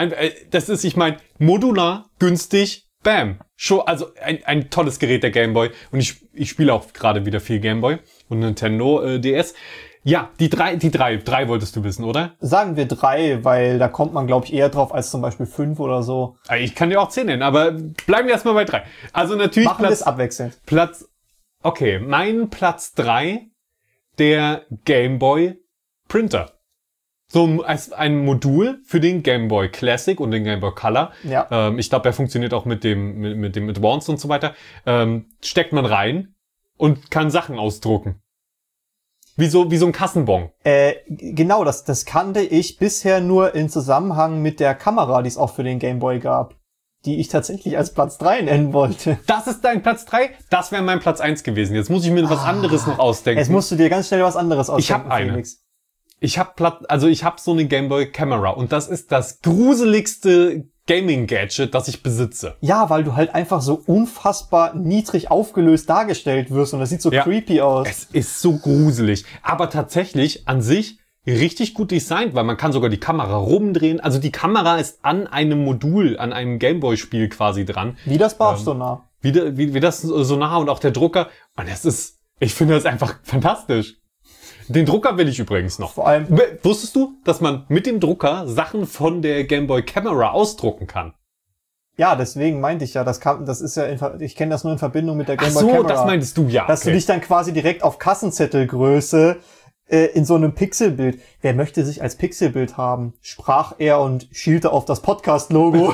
Das ist, ich meine, modular, günstig, bam. Also ein tolles Gerät, der Gameboy. Und ich spiele auch gerade wieder viel Gameboy und Nintendo DS. Ja, die drei wolltest du wissen, oder? Sagen wir 3, weil da kommt man, glaube ich, eher drauf als zum Beispiel 5 oder so. Ich kann dir auch 10 nennen, aber bleiben wir erstmal bei 3. Also natürlich machen wir es abwechselnd. Okay, mein Platz 3, der Gameboy Printer. So als ein Modul für den Gameboy Classic und den Gameboy Color. Ja. Ich glaube, der funktioniert auch mit dem Advanced und so weiter. Steckt man rein und kann Sachen ausdrucken. Wie so ein Kassenbon. Genau, das kannte ich bisher nur in Zusammenhang mit der Kamera, die es auch für den Gameboy gab, die ich tatsächlich als Platz 3 nennen wollte. Das ist dein Platz 3? Das wäre mein Platz 1 gewesen. Jetzt muss ich mir was anderes noch ausdenken. Jetzt musst du dir ganz schnell was anderes ausdenken. Ich habe eine. Felix. Ich habe so eine Gameboy Camera und das ist das gruseligste Gaming-Gadget, das ich besitze. Ja, weil du halt einfach so unfassbar niedrig aufgelöst dargestellt wirst und das sieht so creepy aus. Es ist so gruselig. Aber tatsächlich an sich richtig gut designt, weil man kann sogar die Kamera rumdrehen. Also die Kamera ist an einem Modul, an einem Gameboy-Spiel quasi dran. Wie das Barf-Sonar. Wie das Sonar und auch der Drucker. Und ich finde das einfach fantastisch. Den Drucker will ich übrigens noch. Vor allem, wusstest du, dass man mit dem Drucker Sachen von der Gameboy Camera ausdrucken kann? Ja, deswegen meinte ich ja, das ist ja, ich kenne das nur in Verbindung mit der Gameboy Camera. Ach so, das meintest du, ja. Dass du dich dann quasi direkt auf Kassenzettelgröße in so einem Pixelbild. Wer möchte sich als Pixelbild haben? Sprach er und schielte auf das Podcast-Logo.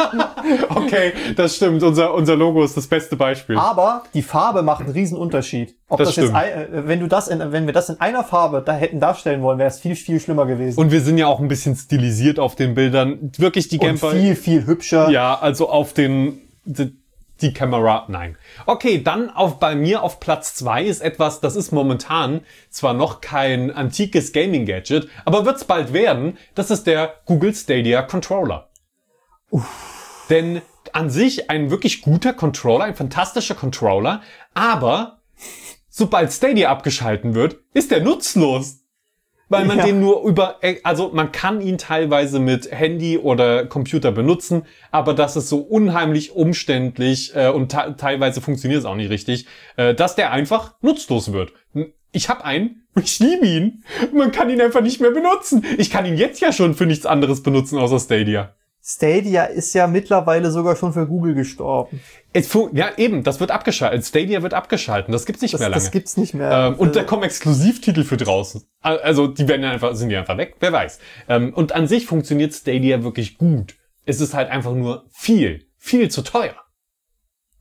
Okay, das stimmt. Unser Logo ist das beste Beispiel. Aber die Farbe macht einen riesen Unterschied. Wenn wir das in einer Farbe da hätten darstellen wollen, wäre es viel, viel schlimmer gewesen. Und wir sind ja auch ein bisschen stilisiert auf den Bildern. Wirklich die Gameboy. Und viel, viel hübscher. Ja, also auf die Kamera, nein. Okay, dann bei mir auf Platz 2 ist etwas, das ist momentan zwar noch kein antikes Gaming-Gadget, aber wird's bald werden. Das ist der Google Stadia Controller. Denn an sich ein wirklich guter Controller, ein fantastischer Controller, aber sobald Stadia abgeschalten wird, ist der nutzlos. Weil man den nur man kann ihn teilweise mit Handy oder Computer benutzen, aber das ist so unheimlich umständlich und teilweise funktioniert es auch nicht richtig, dass der einfach nutzlos wird. Ich habe einen, ich liebe ihn, man kann ihn einfach nicht mehr benutzen. Ich kann ihn jetzt ja schon für nichts anderes benutzen außer Stadia. Stadia ist ja mittlerweile sogar schon für Google gestorben. Ja, eben, das wird abgeschaltet. Stadia wird abgeschalten. Das gibt's nicht mehr lange. Das gibt's nicht mehr. Und da kommen Exklusivtitel für draußen. Also, die sind die einfach weg. Wer weiß. Und an sich funktioniert Stadia wirklich gut. Es ist halt einfach nur viel, viel zu teuer.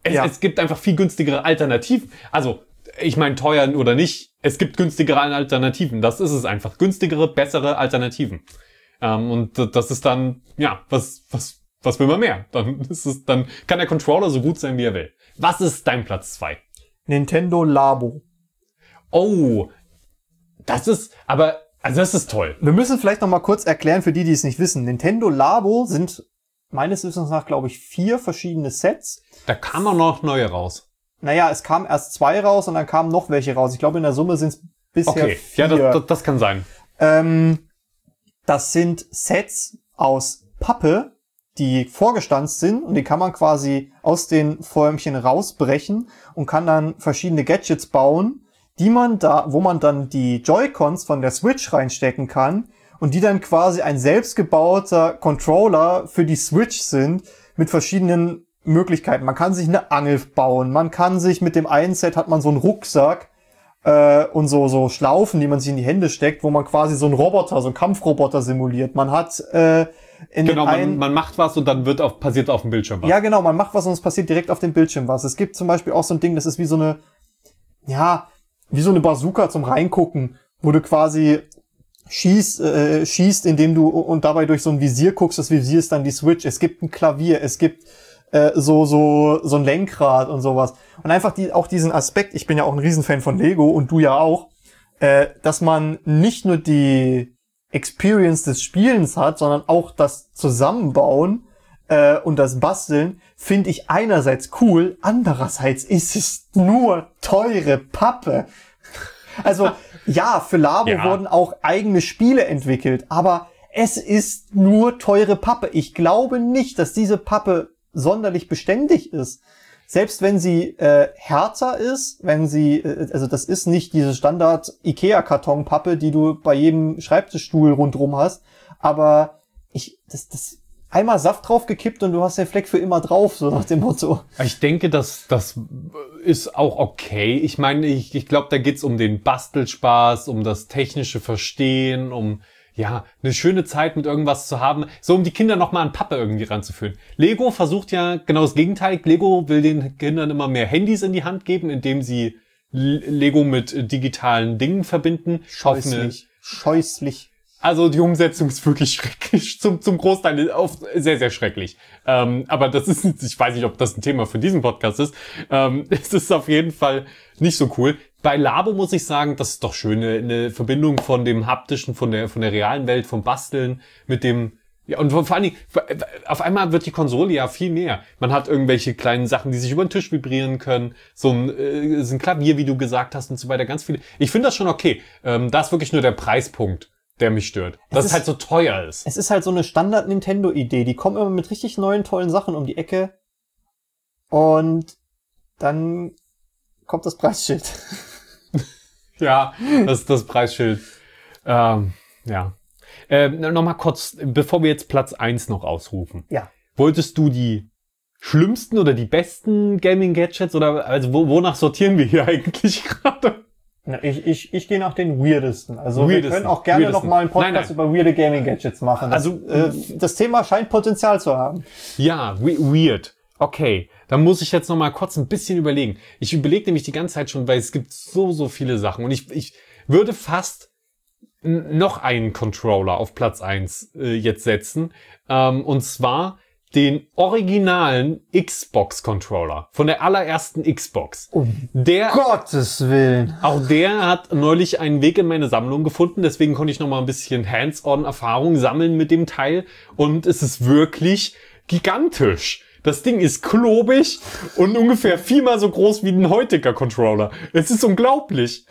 Es gibt einfach viel günstigere Alternativen. Also, ich meine, teuer oder nicht, es gibt günstigere Alternativen. Das ist es einfach. Günstigere, bessere Alternativen. Und das ist dann, ja, was will man mehr? Dann kann der Controller so gut sein, wie er will. Was ist dein Platz 2? Nintendo Labo. Oh, das ist toll. Wir müssen vielleicht noch mal kurz erklären, für die es nicht wissen. Nintendo Labo sind meines Wissens nach, glaube ich, 4 verschiedene Sets. Da kamen auch noch neue raus. Naja, es kamen erst 2 raus und dann kamen noch welche raus. Ich glaube, in der Summe sind es bisher 4. Ja, das kann sein. Das sind Sets aus Pappe, die vorgestanzt sind und die kann man quasi aus den Förmchen rausbrechen und kann dann verschiedene Gadgets bauen, wo man dann die Joy-Cons von der Switch reinstecken kann und die dann quasi ein selbstgebauter Controller für die Switch sind mit verschiedenen Möglichkeiten. Man kann sich eine Angel bauen, man kann sich mit dem einen Set hat man so einen Rucksack und so Schlaufen, die man sich in die Hände steckt, wo man quasi so einen Roboter, so einen Kampfroboter simuliert. Man hat man macht was und dann passiert auf dem Bildschirm was. Ja, genau, man macht was und es passiert direkt auf dem Bildschirm was. Es gibt zum Beispiel auch so ein Ding, das ist wie so eine Bazooka zum Reingucken, wo du quasi schießt, indem du und dabei durch so ein Visier guckst. Das Visier ist dann die Switch. Es gibt ein Klavier, es gibt so ein Lenkrad und sowas. Und einfach auch diesen Aspekt, ich bin ja auch ein Riesenfan von Lego und du ja auch, dass man nicht nur die Experience des Spielens hat, sondern auch das Zusammenbauen und das Basteln, finde ich einerseits cool, andererseits ist es nur teure Pappe. Also ja, für Labo wurden auch eigene Spiele entwickelt, aber es ist nur teure Pappe. Ich glaube nicht, dass diese Pappe sonderlich beständig ist. Selbst wenn sie härter ist, also das ist nicht diese Standard Ikea-Kartonpappe, die du bei jedem Schreibtischstuhl rundrum hast, aber das einmal Saft draufgekippt und du hast den Fleck für immer drauf, so nach dem Motto. Ich denke, das ist auch okay. Ich meine, ich glaube, da geht's um den Bastelspaß, um das technische Verstehen, um eine schöne Zeit mit irgendwas zu haben, so um die Kinder noch mal an Pappe irgendwie ranzuführen. Lego versucht ja genau das Gegenteil. Lego will den Kindern immer mehr Handys in die Hand geben, indem sie Lego mit digitalen Dingen verbinden. Scheußlich. Also die Umsetzung ist wirklich schrecklich, zum Großteil sehr, sehr schrecklich. Aber ich weiß nicht, ob das ein Thema für diesen Podcast ist. Es ist auf jeden Fall nicht so cool. Bei Labo muss ich sagen, das ist doch schön, eine Verbindung von dem haptischen, von der realen Welt, vom Basteln mit dem, ja, und vor allen Dingen, auf einmal wird die Konsole ja viel mehr. Man hat irgendwelche kleinen Sachen, die sich über den Tisch vibrieren können, so ein Klavier, wie du gesagt hast und so weiter, ganz viele. Ich finde das schon okay. Da ist wirklich nur der Preispunkt, der mich stört. Dass es halt so teuer ist. Es ist halt so eine Standard-Nintendo-Idee. Die kommen immer mit richtig neuen, tollen Sachen um die Ecke. Und dann kommt das Preisschild. Ja, das ist das Preisschild. Nochmal kurz, bevor wir jetzt Platz 1 noch ausrufen. Ja. Wolltest du die schlimmsten oder die besten Gaming-Gadgets oder, also wonach sortieren wir hier eigentlich gerade? Na, ich gehe nach den weirdesten. Also wir können auch gerne noch mal einen Podcast über weirde Gaming-Gadgets machen. Das Thema scheint Potenzial zu haben. Ja, weird. Okay, dann muss ich jetzt noch mal kurz ein bisschen überlegen. Ich überlege nämlich die ganze Zeit schon, weil es gibt so viele Sachen. Und ich würde fast noch einen Controller auf Platz 1 jetzt setzen. Und zwar den originalen Xbox-Controller von der allerersten Xbox. Gottes Willen. Auch der hat neulich einen Weg in meine Sammlung gefunden. Deswegen konnte ich noch mal ein bisschen Hands-on-Erfahrung sammeln mit dem Teil. Und es ist wirklich gigantisch. Das Ding ist klobig und ungefähr 4-mal so groß wie ein heutiger Controller. Es ist unglaublich.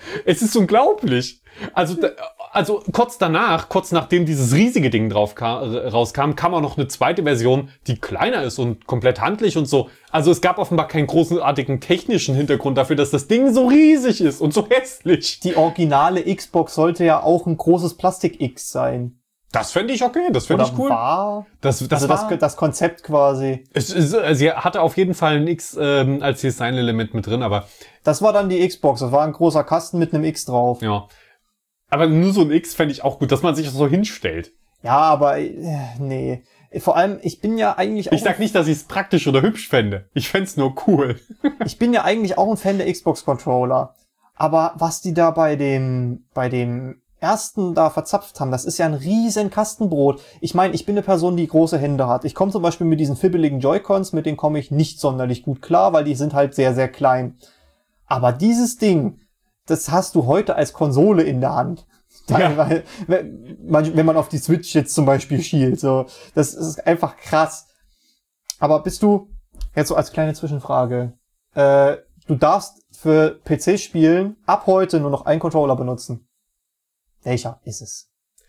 Also kurz nachdem dieses riesige Ding rauskam, kam auch noch eine zweite Version, die kleiner ist und komplett handlich und so. Also es gab offenbar keinen großartigen technischen Hintergrund dafür, dass das Ding so riesig ist und so hässlich. Die originale Xbox sollte ja auch ein großes Plastik-X sein. Das fände ich okay, das fände ich cool. Das Konzept quasi. Sie hatte auf jeden Fall ein X als Designelement mit drin, aber... Das war dann die Xbox, das war ein großer Kasten mit einem X drauf. Ja. Aber nur so ein X fände ich auch gut, dass man sich so hinstellt. Ja, aber nee. Vor allem, ich bin ja eigentlich auch... Ich sag nicht, dass ich es praktisch oder hübsch fände. Ich fänd's nur cool. Ich bin ja eigentlich auch ein Fan der Xbox-Controller. Aber was die da bei dem ersten da verzapft haben, das ist ja ein riesen Kastenbrot. Ich meine, ich bin eine Person, die große Hände hat. Ich komme zum Beispiel mit diesen fibbeligen Joy-Cons, mit denen komme ich nicht sonderlich gut klar, weil die sind halt sehr, sehr klein. Aber dieses Ding, das hast du heute als Konsole in der Hand. Ja. Wenn man auf die Switch jetzt zum Beispiel schielt, so. Das ist einfach krass. Aber bist du, jetzt so als kleine Zwischenfrage, du darfst für PC-Spielen ab heute nur noch einen Controller benutzen. Welcher ist es?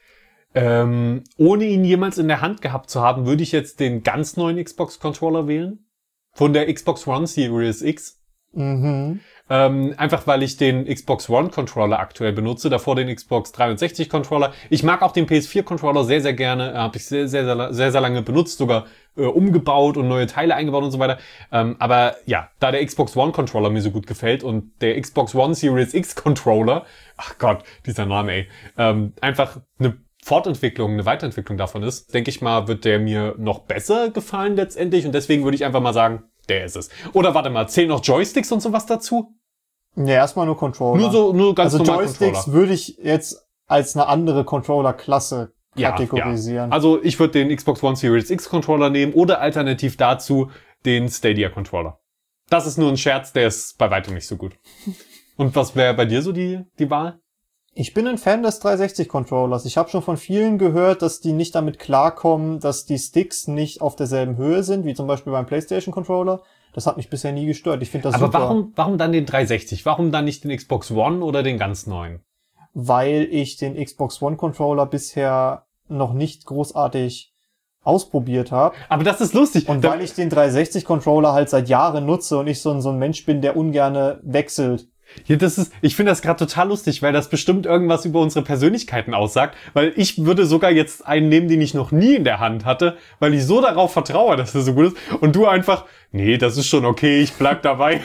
Ohne ihn jemals in der Hand gehabt zu haben, würde ich jetzt den ganz neuen Xbox-Controller wählen. Von der Xbox One Series X. Mhm. Einfach weil ich den Xbox One Controller aktuell benutze, davor den Xbox 360 Controller. Ich mag auch den PS4 Controller sehr, sehr gerne. Habe ich sehr, sehr, sehr, sehr lange benutzt, sogar umgebaut und neue Teile eingebaut und so weiter. Aber ja, da der Xbox One Controller mir so gut gefällt und der Xbox One Series X Controller, ach Gott, dieser Name, ey, einfach eine Fortentwicklung, eine Weiterentwicklung davon ist, denke ich mal, wird der mir noch besser gefallen letztendlich und deswegen würde ich einfach mal sagen, der ist es. Oder warte mal, zählen noch Joysticks und sowas dazu? Ja, erstmal nur Controller. Nur ganz normal Joysticks Controller. würde ich jetzt als eine andere Controller-Klasse kategorisieren. Ja. Also ich würde den Xbox One Series X Controller nehmen oder alternativ dazu den Stadia Controller. Das ist nur ein Scherz, der ist bei weitem nicht so gut. Und was wäre bei dir so die Wahl? Ich bin ein Fan des 360-Controllers. Ich habe schon von vielen gehört, dass die nicht damit klarkommen, dass die Sticks nicht auf derselben Höhe sind, wie zum Beispiel beim PlayStation-Controller. Das hat mich bisher nie gestört. Ich finde das super. Aber warum dann den 360? Warum dann nicht den Xbox One oder den ganz neuen? Weil ich den Xbox One-Controller bisher noch nicht großartig ausprobiert habe. Aber das ist lustig. Und weil ich den 360-Controller halt seit Jahren nutze und ich so ein Mensch bin, der ungerne wechselt. Ja, ich finde das gerade total lustig, weil das bestimmt irgendwas über unsere Persönlichkeiten aussagt, weil ich würde sogar jetzt einen nehmen, den ich noch nie in der Hand hatte, weil ich so darauf vertraue, dass er so gut ist und du einfach, nee, das ist schon okay, ich bleib dabei.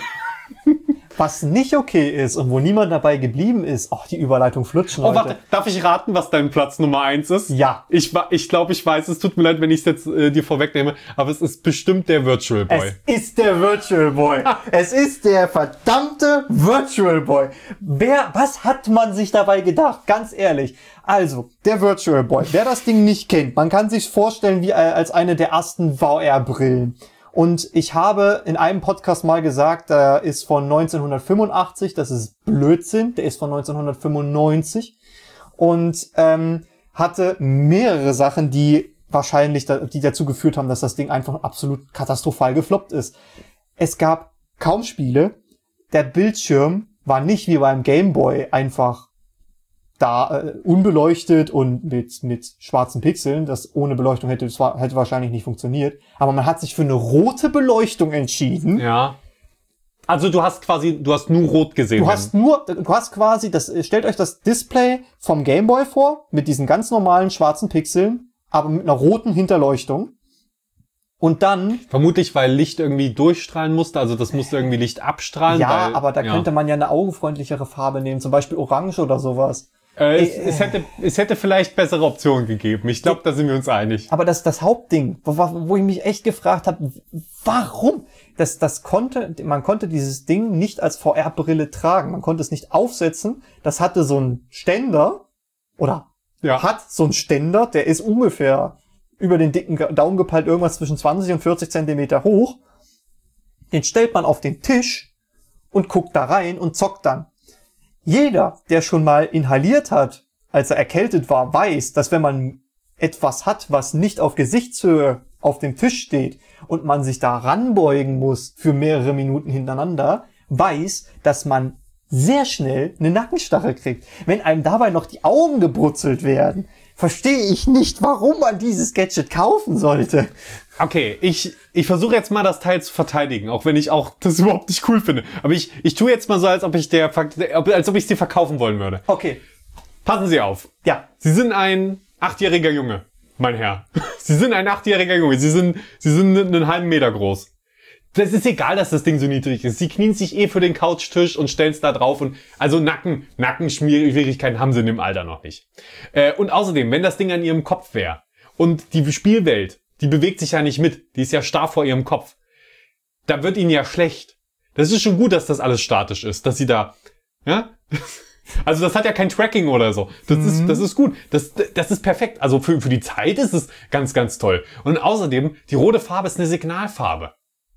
Was nicht okay ist und wo niemand dabei geblieben ist, die Überleitung flutschen, Leute. Oh, warte, darf ich raten, was dein Platz Nummer 1 ist? Ja. Ich glaube, ich weiß, es tut mir leid, wenn ich es jetzt dir vorwegnehme, aber es ist bestimmt der Virtual Boy. Es ist der Virtual Boy. Es ist der verdammte Virtual Boy. Was hat man sich dabei gedacht? Ganz ehrlich. Also, der Virtual Boy. Wer das Ding nicht kennt, man kann sich vorstellen wie als eine der ersten VR-Brillen. Und ich habe in einem Podcast mal gesagt, der ist von 1985, das ist Blödsinn, der ist von 1995 und hatte mehrere Sachen, die dazu geführt haben, dass das Ding einfach absolut katastrophal gefloppt ist. Es gab kaum Spiele, der Bildschirm war nicht wie beim Game Boy einfach da unbeleuchtet und mit schwarzen Pixeln, das ohne Beleuchtung hätte wahrscheinlich nicht funktioniert. Aber man hat sich für eine rote Beleuchtung entschieden. Ja. Also du hast nur rot gesehen. Stellt euch das Display vom Game Boy vor, mit diesen ganz normalen schwarzen Pixeln, aber mit einer roten Hinterleuchtung. Und dann... Vermutlich, weil Licht irgendwie durchstrahlen musste, also das musste irgendwie Licht abstrahlen. Ja, aber da könnte man ja eine augenfreundlichere Farbe nehmen, zum Beispiel Orange oder sowas. Es hätte vielleicht bessere Optionen gegeben. Ich glaube, da sind wir uns einig. Aber das Hauptding, wo ich mich echt gefragt habe, warum? Man konnte dieses Ding nicht als VR-Brille tragen. Man konnte es nicht aufsetzen. Das hatte so einen Ständer hat so einen Ständer, der ist ungefähr über den dicken Daumen gepeilt, irgendwas zwischen 20 und 40 Zentimeter hoch. Den stellt man auf den Tisch und guckt da rein und zockt dann. Jeder, der schon mal inhaliert hat, als er erkältet war, weiß, dass wenn man etwas hat, was nicht auf Gesichtshöhe auf dem Tisch steht und man sich da ranbeugen muss für mehrere Minuten hintereinander, weiß, dass man sehr schnell eine Nackenstarre kriegt. Wenn einem dabei noch die Augen gebrutzelt werden, verstehe ich nicht, warum man dieses Gadget kaufen sollte. Okay, ich versuche jetzt mal das Teil zu verteidigen, auch wenn ich auch das überhaupt nicht cool finde. Aber ich tue jetzt mal so, als ob ich es dir verkaufen wollen würde. Okay. Passen Sie auf. Ja. Sie sind ein 8-jähriger Junge, mein Herr. Sie sind ein 8-jähriger Junge. Sie sind einen halben Meter groß. Das ist egal, dass das Ding so niedrig ist. Sie knien sich für den Couchtisch und stellen es da drauf und also Nackenschwierigkeiten haben sie in dem Alter noch nicht. Und außerdem, wenn das Ding an ihrem Kopf wäre und die Spielwelt, die bewegt sich ja nicht mit. Die ist ja starr vor ihrem Kopf. Da wird ihnen ja schlecht. Das ist schon gut, dass das alles statisch ist, dass sie da, ja? Also das hat ja kein Tracking oder so. Das ist gut. Das ist perfekt. Also für die Zeit ist es ganz, ganz toll. Und außerdem, die rote Farbe ist eine Signalfarbe.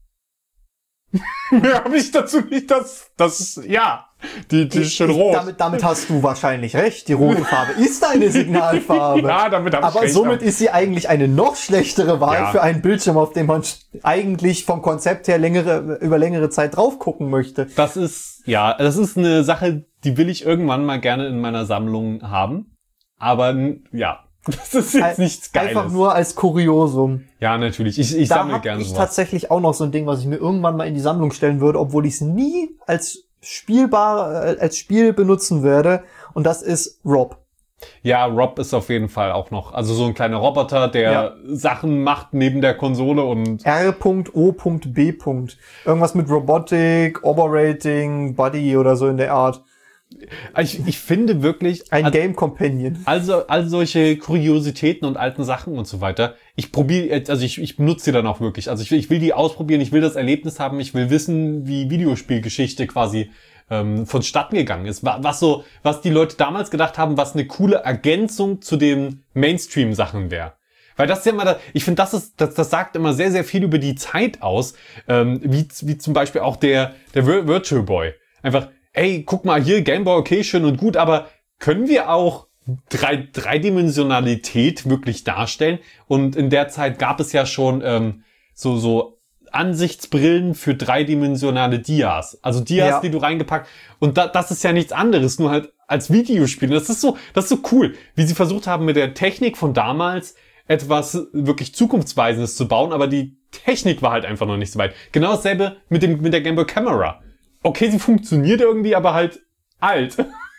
Mehr habe ich dazu nicht, die ist schön rot. Damit hast du wahrscheinlich recht. Die rote Farbe ist eine Signalfarbe. Ja, damit habe ich recht. Aber somit ist sie eigentlich eine noch schlechtere Wahl für einen Bildschirm, auf dem man eigentlich vom Konzept her über längere Zeit drauf gucken möchte. Das ist eine Sache, die will ich irgendwann mal gerne in meiner Sammlung haben. Aber ja, das ist jetzt nichts Geiles. Einfach nur als Kuriosum. Ja, natürlich. Ich sammle gerne sowas. Da habe ich tatsächlich auch noch so ein Ding, was ich mir irgendwann mal in die Sammlung stellen würde, obwohl ich es nie als Spiel benutzen werde. Und das ist Rob. Ja, Rob ist auf jeden Fall auch noch, also so ein kleiner Roboter, der Sachen macht neben der Konsole und R.O.B. Irgendwas mit Robotic, Operating, Buddy oder so in der Art. Ich finde wirklich... Ein Game Companion. Also all solche Kuriositäten und alten Sachen und so weiter. Ich benutze die dann auch wirklich. Also ich will die ausprobieren, ich will das Erlebnis haben, ich will wissen, wie Videospielgeschichte quasi vonstatten gegangen ist. Was die Leute damals gedacht haben, was eine coole Ergänzung zu den Mainstream-Sachen wäre. Weil das ist ja immer, ich finde, das sagt immer sehr, sehr viel über die Zeit aus, wie zum Beispiel auch der Virtual Boy. Einfach, ey, guck mal hier, Game Boy, okay, schön und gut, aber können wir auch Dreidimensionalität wirklich darstellen? Und in der Zeit gab es ja schon so Ansichtsbrillen für dreidimensionale Dias. Also Dias, die du reingepackt. Und das ist ja nichts anderes, nur halt als Videospiel. Das ist so cool, wie sie versucht haben, mit der Technik von damals etwas wirklich Zukunftsweisendes zu bauen, aber die Technik war halt einfach noch nicht so weit. Genau dasselbe mit der Game Boy Camera. Okay, sie funktioniert irgendwie, aber halt alt.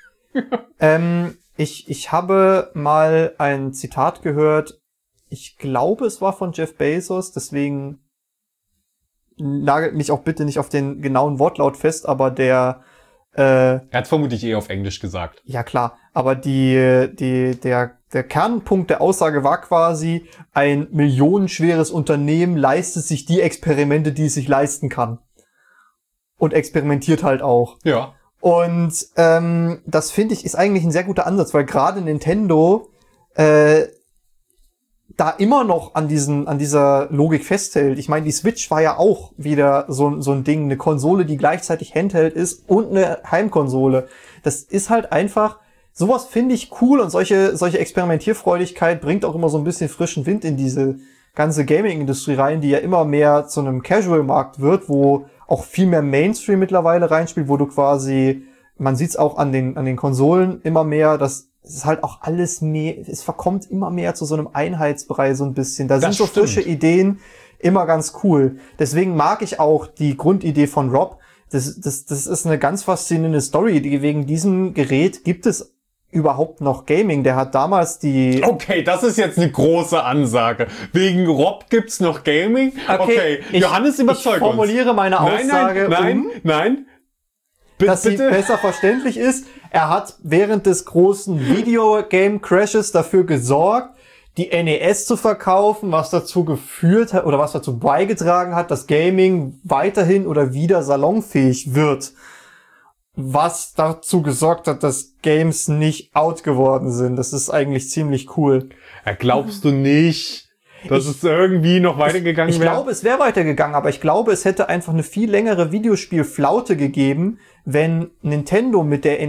Ich habe mal ein Zitat gehört. Ich glaube, es war von Jeff Bezos, deswegen nagelt mich auch bitte nicht auf den genauen Wortlaut fest, aber er hat vermutlich auf Englisch gesagt. Ja, klar. Aber der Kernpunkt der Aussage war quasi, ein millionenschweres Unternehmen leistet sich die Experimente, die es sich leisten kann. Und experimentiert halt auch. Ja. Und das finde ich ist eigentlich ein sehr guter Ansatz, weil gerade Nintendo da immer noch an dieser Logik festhält. Ich meine, die Switch war ja auch wieder so ein Ding, eine Konsole, die gleichzeitig Handheld ist und eine Heimkonsole. Das ist halt einfach, sowas finde ich cool und solche Experimentierfreudigkeit bringt auch immer so ein bisschen frischen Wind in diese ganze Gaming-Industrie rein, die ja immer mehr zu einem Casual-Markt wird, wo auch viel mehr Mainstream mittlerweile reinspielt, wo du quasi, man sieht's auch an den Konsolen immer mehr, dass es ist halt auch alles mehr, es verkommt immer mehr zu so einem Einheitsbrei so ein bisschen. Da sind so frische Ideen immer ganz cool. Deswegen mag ich auch die Grundidee von Rob. Das ist eine ganz faszinierende Story. Wegen diesem Gerät gibt es überhaupt noch Gaming. Der hat damals Okay, das ist jetzt eine große Ansage. Wegen Rob gibt's noch Gaming? Okay. Johannes überzeugt uns. Ich formuliere meine Aussage Nein. Dass sie besser verständlich ist. Er hat während des großen Videogame-Crashes dafür gesorgt, die NES zu verkaufen, was dazu geführt hat oder was dazu beigetragen hat, dass Gaming weiterhin oder wieder salonfähig wird. Was dazu gesorgt hat, dass Games nicht out geworden sind. Das ist eigentlich ziemlich cool. Ja, glaubst du nicht, dass es irgendwie noch weitergegangen wäre? Ich glaube, es wäre weitergegangen, aber ich glaube, es hätte einfach eine viel längere Videospielflaute gegeben, wenn Nintendo mit dem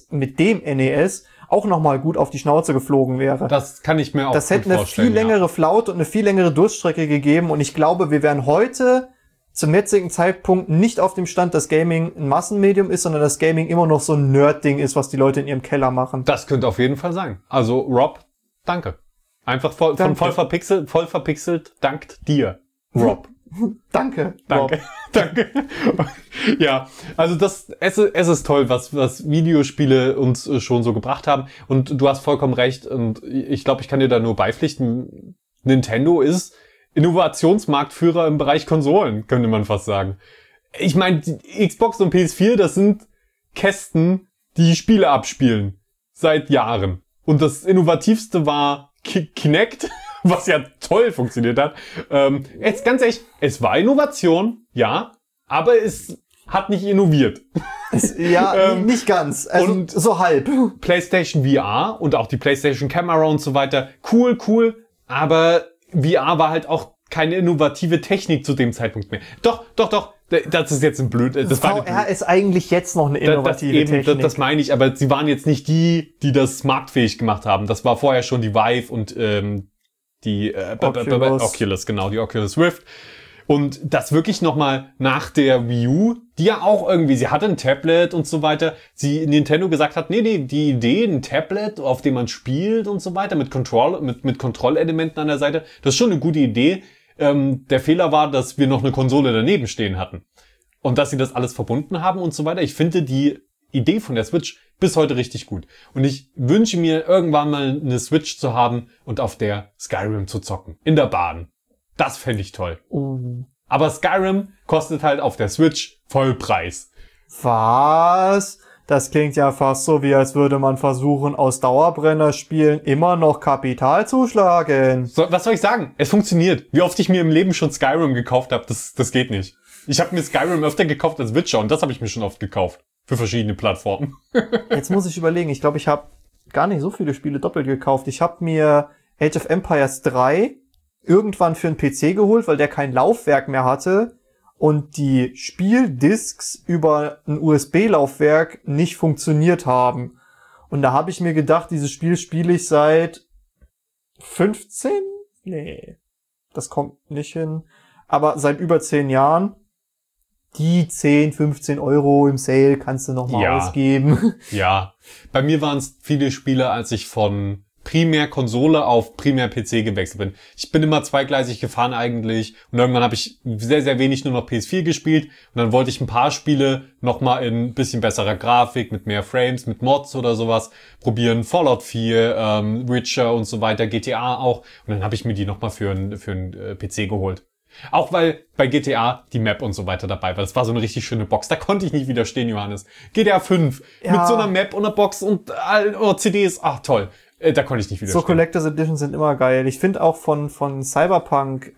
NES auch nochmal gut auf die Schnauze geflogen wäre. Das kann ich mir auch vorstellen. Das hätte eine viel längere Flaute und eine viel längere Durststrecke gegeben und ich glaube, wir wären heute zum jetzigen Zeitpunkt nicht auf dem Stand, dass Gaming ein Massenmedium ist, sondern dass Gaming immer noch so ein Nerd-Ding ist, was die Leute in ihrem Keller machen. Das könnte auf jeden Fall sein. Also Rob, danke. Einfach voll verpixelt, dankt dir, Rob. Danke. Rob. Danke. Ja, also es ist toll, was Videospiele uns schon so gebracht haben. Und du hast vollkommen recht. Und ich glaube, ich kann dir da nur beipflichten. Nintendo ist Innovationsmarktführer im Bereich Konsolen, könnte man fast sagen. Ich meine, Xbox und PS4, das sind Kästen, die Spiele abspielen. Seit Jahren. Und das Innovativste war Kinect. was ja toll funktioniert hat. Jetzt ganz ehrlich, es war Innovation, ja, aber es hat nicht innoviert. Nicht ganz. Also und so halb. PlayStation VR und auch die PlayStation Camera und so weiter, cool, aber VR war halt auch keine innovative Technik zu dem Zeitpunkt mehr. Doch, das ist jetzt ein blöd. VR ist eigentlich jetzt noch eine innovative Technik. Das meine ich, aber sie waren jetzt nicht die das marktfähig gemacht haben. Das war vorher schon die Vive und die Oculus, genau, die Oculus Rift. Und das wirklich nochmal nach der Wii U, die ja auch irgendwie, sie hatte ein Tablet und so weiter, Nintendo gesagt hat, nee, die Idee, ein Tablet, auf dem man spielt und so weiter, mit Kontrollelementen an der Seite, das ist schon eine gute Idee. Der Fehler war, dass wir noch eine Konsole daneben stehen hatten. Und dass sie das alles verbunden haben und so weiter. Ich finde die Idee von der Switch bis heute richtig gut. Und ich wünsche mir, irgendwann mal eine Switch zu haben und auf der Skyrim zu zocken. In der Bahn. Das fände ich toll. Aber Skyrim kostet halt auf der Switch Vollpreis. Was? Das klingt ja fast so, wie als würde man versuchen, aus Dauerbrennerspielen immer noch Kapital zu schlagen. Was soll ich sagen? Es funktioniert. Wie oft ich mir im Leben schon Skyrim gekauft habe, das geht nicht. Ich habe mir Skyrim öfter gekauft als Witcher und das habe ich mir schon oft gekauft. Für verschiedene Plattformen. Jetzt muss ich überlegen. Ich glaube, ich habe gar nicht so viele Spiele doppelt gekauft. Ich habe mir Age of Empires 3 irgendwann für einen PC geholt, weil der kein Laufwerk mehr hatte und die Spieldisks über ein USB-Laufwerk nicht funktioniert haben. Und da habe ich mir gedacht, dieses Spiel spiele ich seit 15? Nee, das kommt nicht hin. Aber seit über 10 Jahren. Die 10, 15 Euro im Sale kannst du noch mal ausgeben. Ja, bei mir waren es viele Spiele, als ich von primär Konsole auf primär PC gewechselt bin. Ich bin immer zweigleisig gefahren eigentlich und irgendwann habe ich sehr, sehr wenig nur noch PS4 gespielt und dann wollte ich ein paar Spiele nochmal in ein bisschen besserer Grafik, mit mehr Frames, mit Mods oder sowas probieren. Fallout 4, Witcher und so weiter, GTA auch und dann habe ich mir die nochmal für einen PC geholt. Auch weil bei GTA die Map und so weiter dabei war. Das war so eine richtig schöne Box. Da konnte ich nicht widerstehen, Johannes. GTA 5 mit so einer Map und einer Box und CDs. Ach, toll. Da konnte ich nicht widerstehen. So Collectors Editions sind immer geil. Ich finde auch von Cyberpunk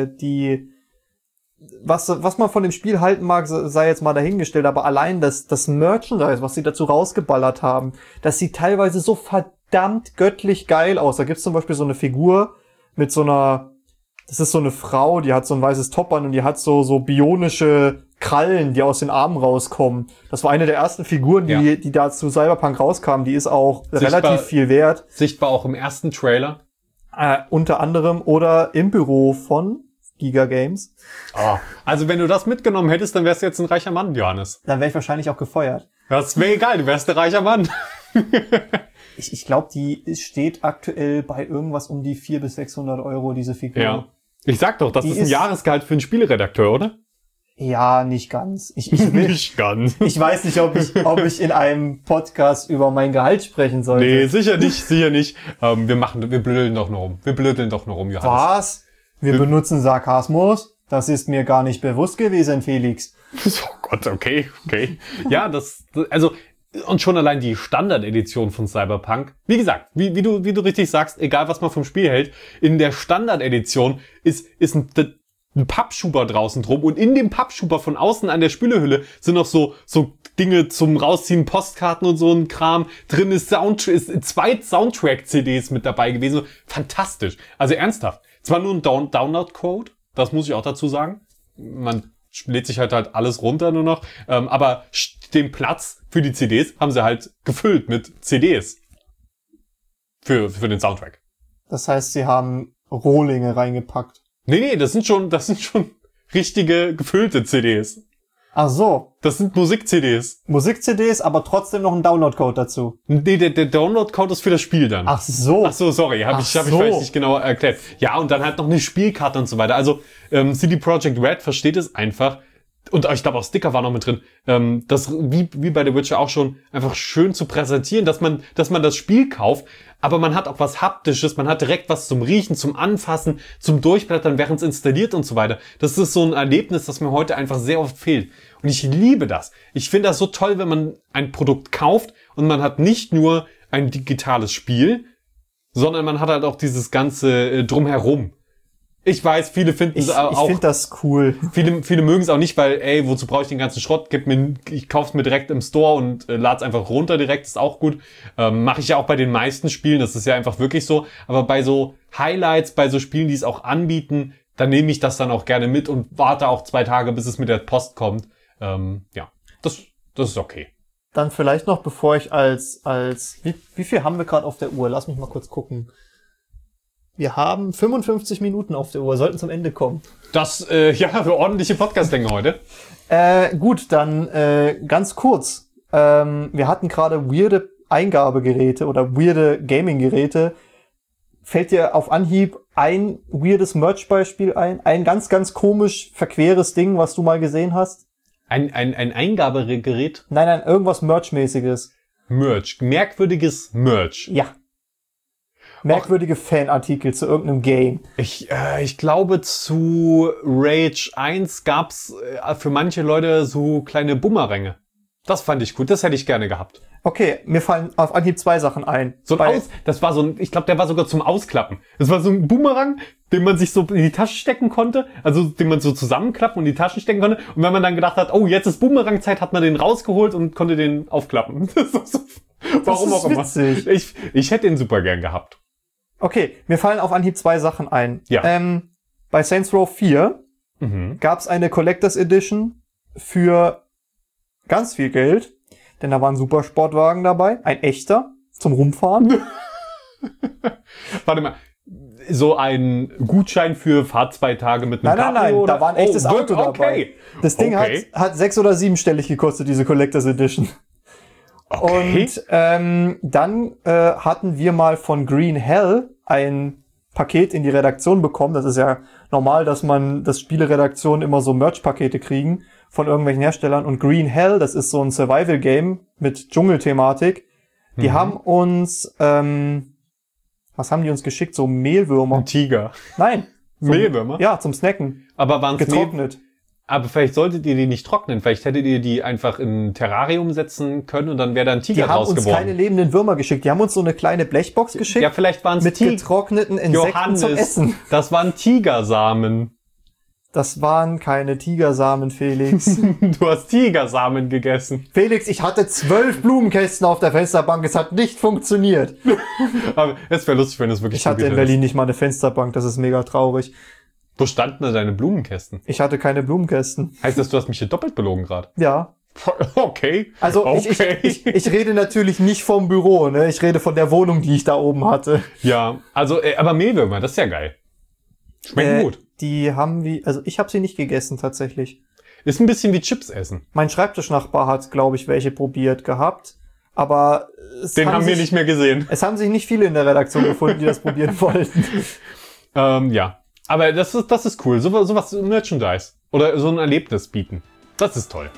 was man von dem Spiel halten mag, sei jetzt mal dahingestellt, aber allein das Merchandise, was sie dazu rausgeballert haben, das sieht teilweise so verdammt göttlich geil aus. Da gibt's zum Beispiel so eine Figur mit so einer, das ist so eine Frau, die hat so ein weißes Top an und die hat so bionische Krallen, die aus den Armen rauskommen. Das war eine der ersten Figuren, die da zu Cyberpunk rauskamen. Die ist auch relativ viel wert. Sichtbar auch im ersten Trailer. Unter anderem oder im Büro von Giga Games. Oh, also wenn du das mitgenommen hättest, dann wärst du jetzt ein reicher Mann, Johannes. Dann wäre ich wahrscheinlich auch gefeuert. Das wäre egal, du wärst ein reicher Mann. Ich glaube, die steht aktuell bei irgendwas um die 400 bis 600 Euro, diese Figur. Ja. Ich sag doch, das ist ein Jahresgehalt für einen Spieleredakteur, oder? Ja, nicht ganz. Nicht ganz. Ich weiß nicht, ob ich in einem Podcast über mein Gehalt sprechen sollte. Nee, sicher nicht. Wir blödeln doch nur rum. Johannes. Was? Wir benutzen Sarkasmus? Das ist mir gar nicht bewusst gewesen, Felix. Oh Gott, okay. Ja, und schon allein die Standard-Edition von Cyberpunk. Wie gesagt, wie du richtig sagst, egal was man vom Spiel hält, in der Standard-Edition ist ein Pappschuber draußen drum und in dem Pappschuber von außen an der Spülehülle sind noch so Dinge zum Rausziehen, Postkarten und so ein Kram. Drin ist 2 Soundtrack-CDs mit dabei gewesen. Fantastisch. Also ernsthaft. Zwar nur ein Download-Code, das muss ich auch dazu sagen. Man lädt sich halt alles runter nur noch. Aber den Platz für die CDs haben sie halt gefüllt mit CDs. Für den Soundtrack. Das heißt, sie haben Rohlinge reingepackt. Nee, das sind schon richtige gefüllte CDs. Ach so. Das sind Musik-CDs. Musik-CDs, aber trotzdem noch ein Download-Code dazu. Nee, der Download-Code ist für das Spiel dann. Ach so, sorry, hab ich vielleicht nicht genau erklärt. Ja, und dann halt noch eine Spielkarte und so weiter. Also, CD Projekt Red versteht es einfach. Und ich glaube auch Sticker war noch mit drin, das wie bei The Witcher auch schon einfach schön zu präsentieren, dass man das Spiel kauft, aber man hat auch was Haptisches, man hat direkt was zum Riechen, zum Anfassen, zum Durchblättern, während es installiert und so weiter. Das ist so ein Erlebnis, das mir heute einfach sehr oft fehlt. Und ich liebe das. Ich finde das so toll, wenn man ein Produkt kauft und man hat nicht nur ein digitales Spiel sondern man hat halt auch dieses ganze Drumherum. Ich weiß, viele finden es auch... Ich finde das cool. Viele mögen es auch nicht, weil, wozu brauche ich den ganzen Schrott? Ich kauf's mir direkt im Store und lad's einfach runter direkt, ist auch gut. Mache ich ja auch bei den meisten Spielen, das ist ja einfach wirklich so. Aber bei so Highlights, bei so Spielen, die es auch anbieten, dann nehme ich das dann auch gerne mit und warte auch 2 Tage, bis es mit der Post kommt. Das ist okay. Dann vielleicht noch, bevor ich wie viel haben wir gerade auf der Uhr? Lass mich mal kurz gucken. Wir haben 55 Minuten auf der Uhr, sollten zum Ende kommen. Das, eine ordentliche Podcast-Länge heute. Gut, dann ganz kurz. Wir hatten gerade weirde Eingabegeräte oder weirde Gaming-Geräte. Fällt dir auf Anhieb ein weirdes Merch-Beispiel ein? Ein ganz, ganz komisch verqueres Ding, was du mal gesehen hast? Ein Eingabegerät? Nein, irgendwas Merch-mäßiges. Merch. Merkwürdiges Merch. Ja. Merkwürdige Fanartikel zu irgendeinem Game. Ich glaube, zu Rage 1 gab's für manche Leute so kleine Bumeränge. Das fand ich gut, das hätte ich gerne gehabt. Okay, mir fallen auf Anhieb 2 Sachen ein. Das war so ein, ich glaube, der war sogar zum Ausklappen. Das war so ein Boomerang, den man sich so in die Tasche stecken konnte, also den man so zusammenklappen und in die Taschen stecken konnte. Und wenn man dann gedacht hat, oh, jetzt ist Boomerang-Zeit, hat man den rausgeholt und konnte den aufklappen. Warum auch immer. Ich hätte den super gern gehabt. Okay, mir fallen auf Anhieb 2 Sachen ein. Ja. Bei Saints Row 4 gab's eine Collectors Edition für ganz viel Geld, denn da war ein Supersportwagen dabei, ein echter, zum Rumfahren. Warte mal, so ein Gutschein für Fahrt 2 Tage mit einem Nein, Cabrio, da war ein echtes Auto dabei. Das Ding hat 6- oder 7-stellig gekostet, diese Collectors Edition. Okay. Und dann hatten wir mal von Green Hell ein Paket in die Redaktion bekommen. Das ist ja normal, dass Spieleredaktionen immer so Merch-Pakete kriegen von irgendwelchen Herstellern. Und Green Hell, das ist so ein Survival-Game mit Dschungelthematik. Die haben uns, was haben die uns geschickt? So Mehlwürmer. Ein Tiger. Nein. Mehlwürmer? Ja, zum Snacken. Aber waren's getrocknet. Aber vielleicht solltet ihr die nicht trocknen. Vielleicht hättet ihr die einfach in ein Terrarium setzen können und dann wäre da ein Tiger draus geworden. Die haben uns keine lebenden Würmer geschickt. Die haben uns so eine kleine Blechbox geschickt. Ja, vielleicht waren es mit getrockneten Insekten zum Essen. Das waren Tigersamen. Das waren keine Tigersamen, Felix. Du hast Tigersamen gegessen. Felix, ich hatte 12 Blumenkästen auf der Fensterbank. Es hat nicht funktioniert. Aber es wäre lustig, wenn es wirklich Ich hatte in Berlin nicht mal eine Fensterbank. Das ist mega traurig. Wo standen da deine Blumenkästen? Ich hatte keine Blumenkästen. Heißt das, du hast mich hier doppelt belogen gerade? Ja. Okay. Also okay. Ich rede natürlich nicht vom Büro, ne? Ich rede von der Wohnung, die ich da oben hatte. Ja, also, aber Mehlwürmer, das ist ja geil. Schmecken gut. Die haben ich habe sie nicht gegessen tatsächlich. Ist ein bisschen wie Chips essen. Mein Schreibtischnachbar hat, glaube ich, welche probiert gehabt. Aber den haben wir nicht mehr gesehen. Es haben sich nicht viele in der Redaktion gefunden, die das probieren wollten. Ja. Aber das ist cool. Sowas Merchandise. Oder so ein Erlebnis bieten. Das ist toll.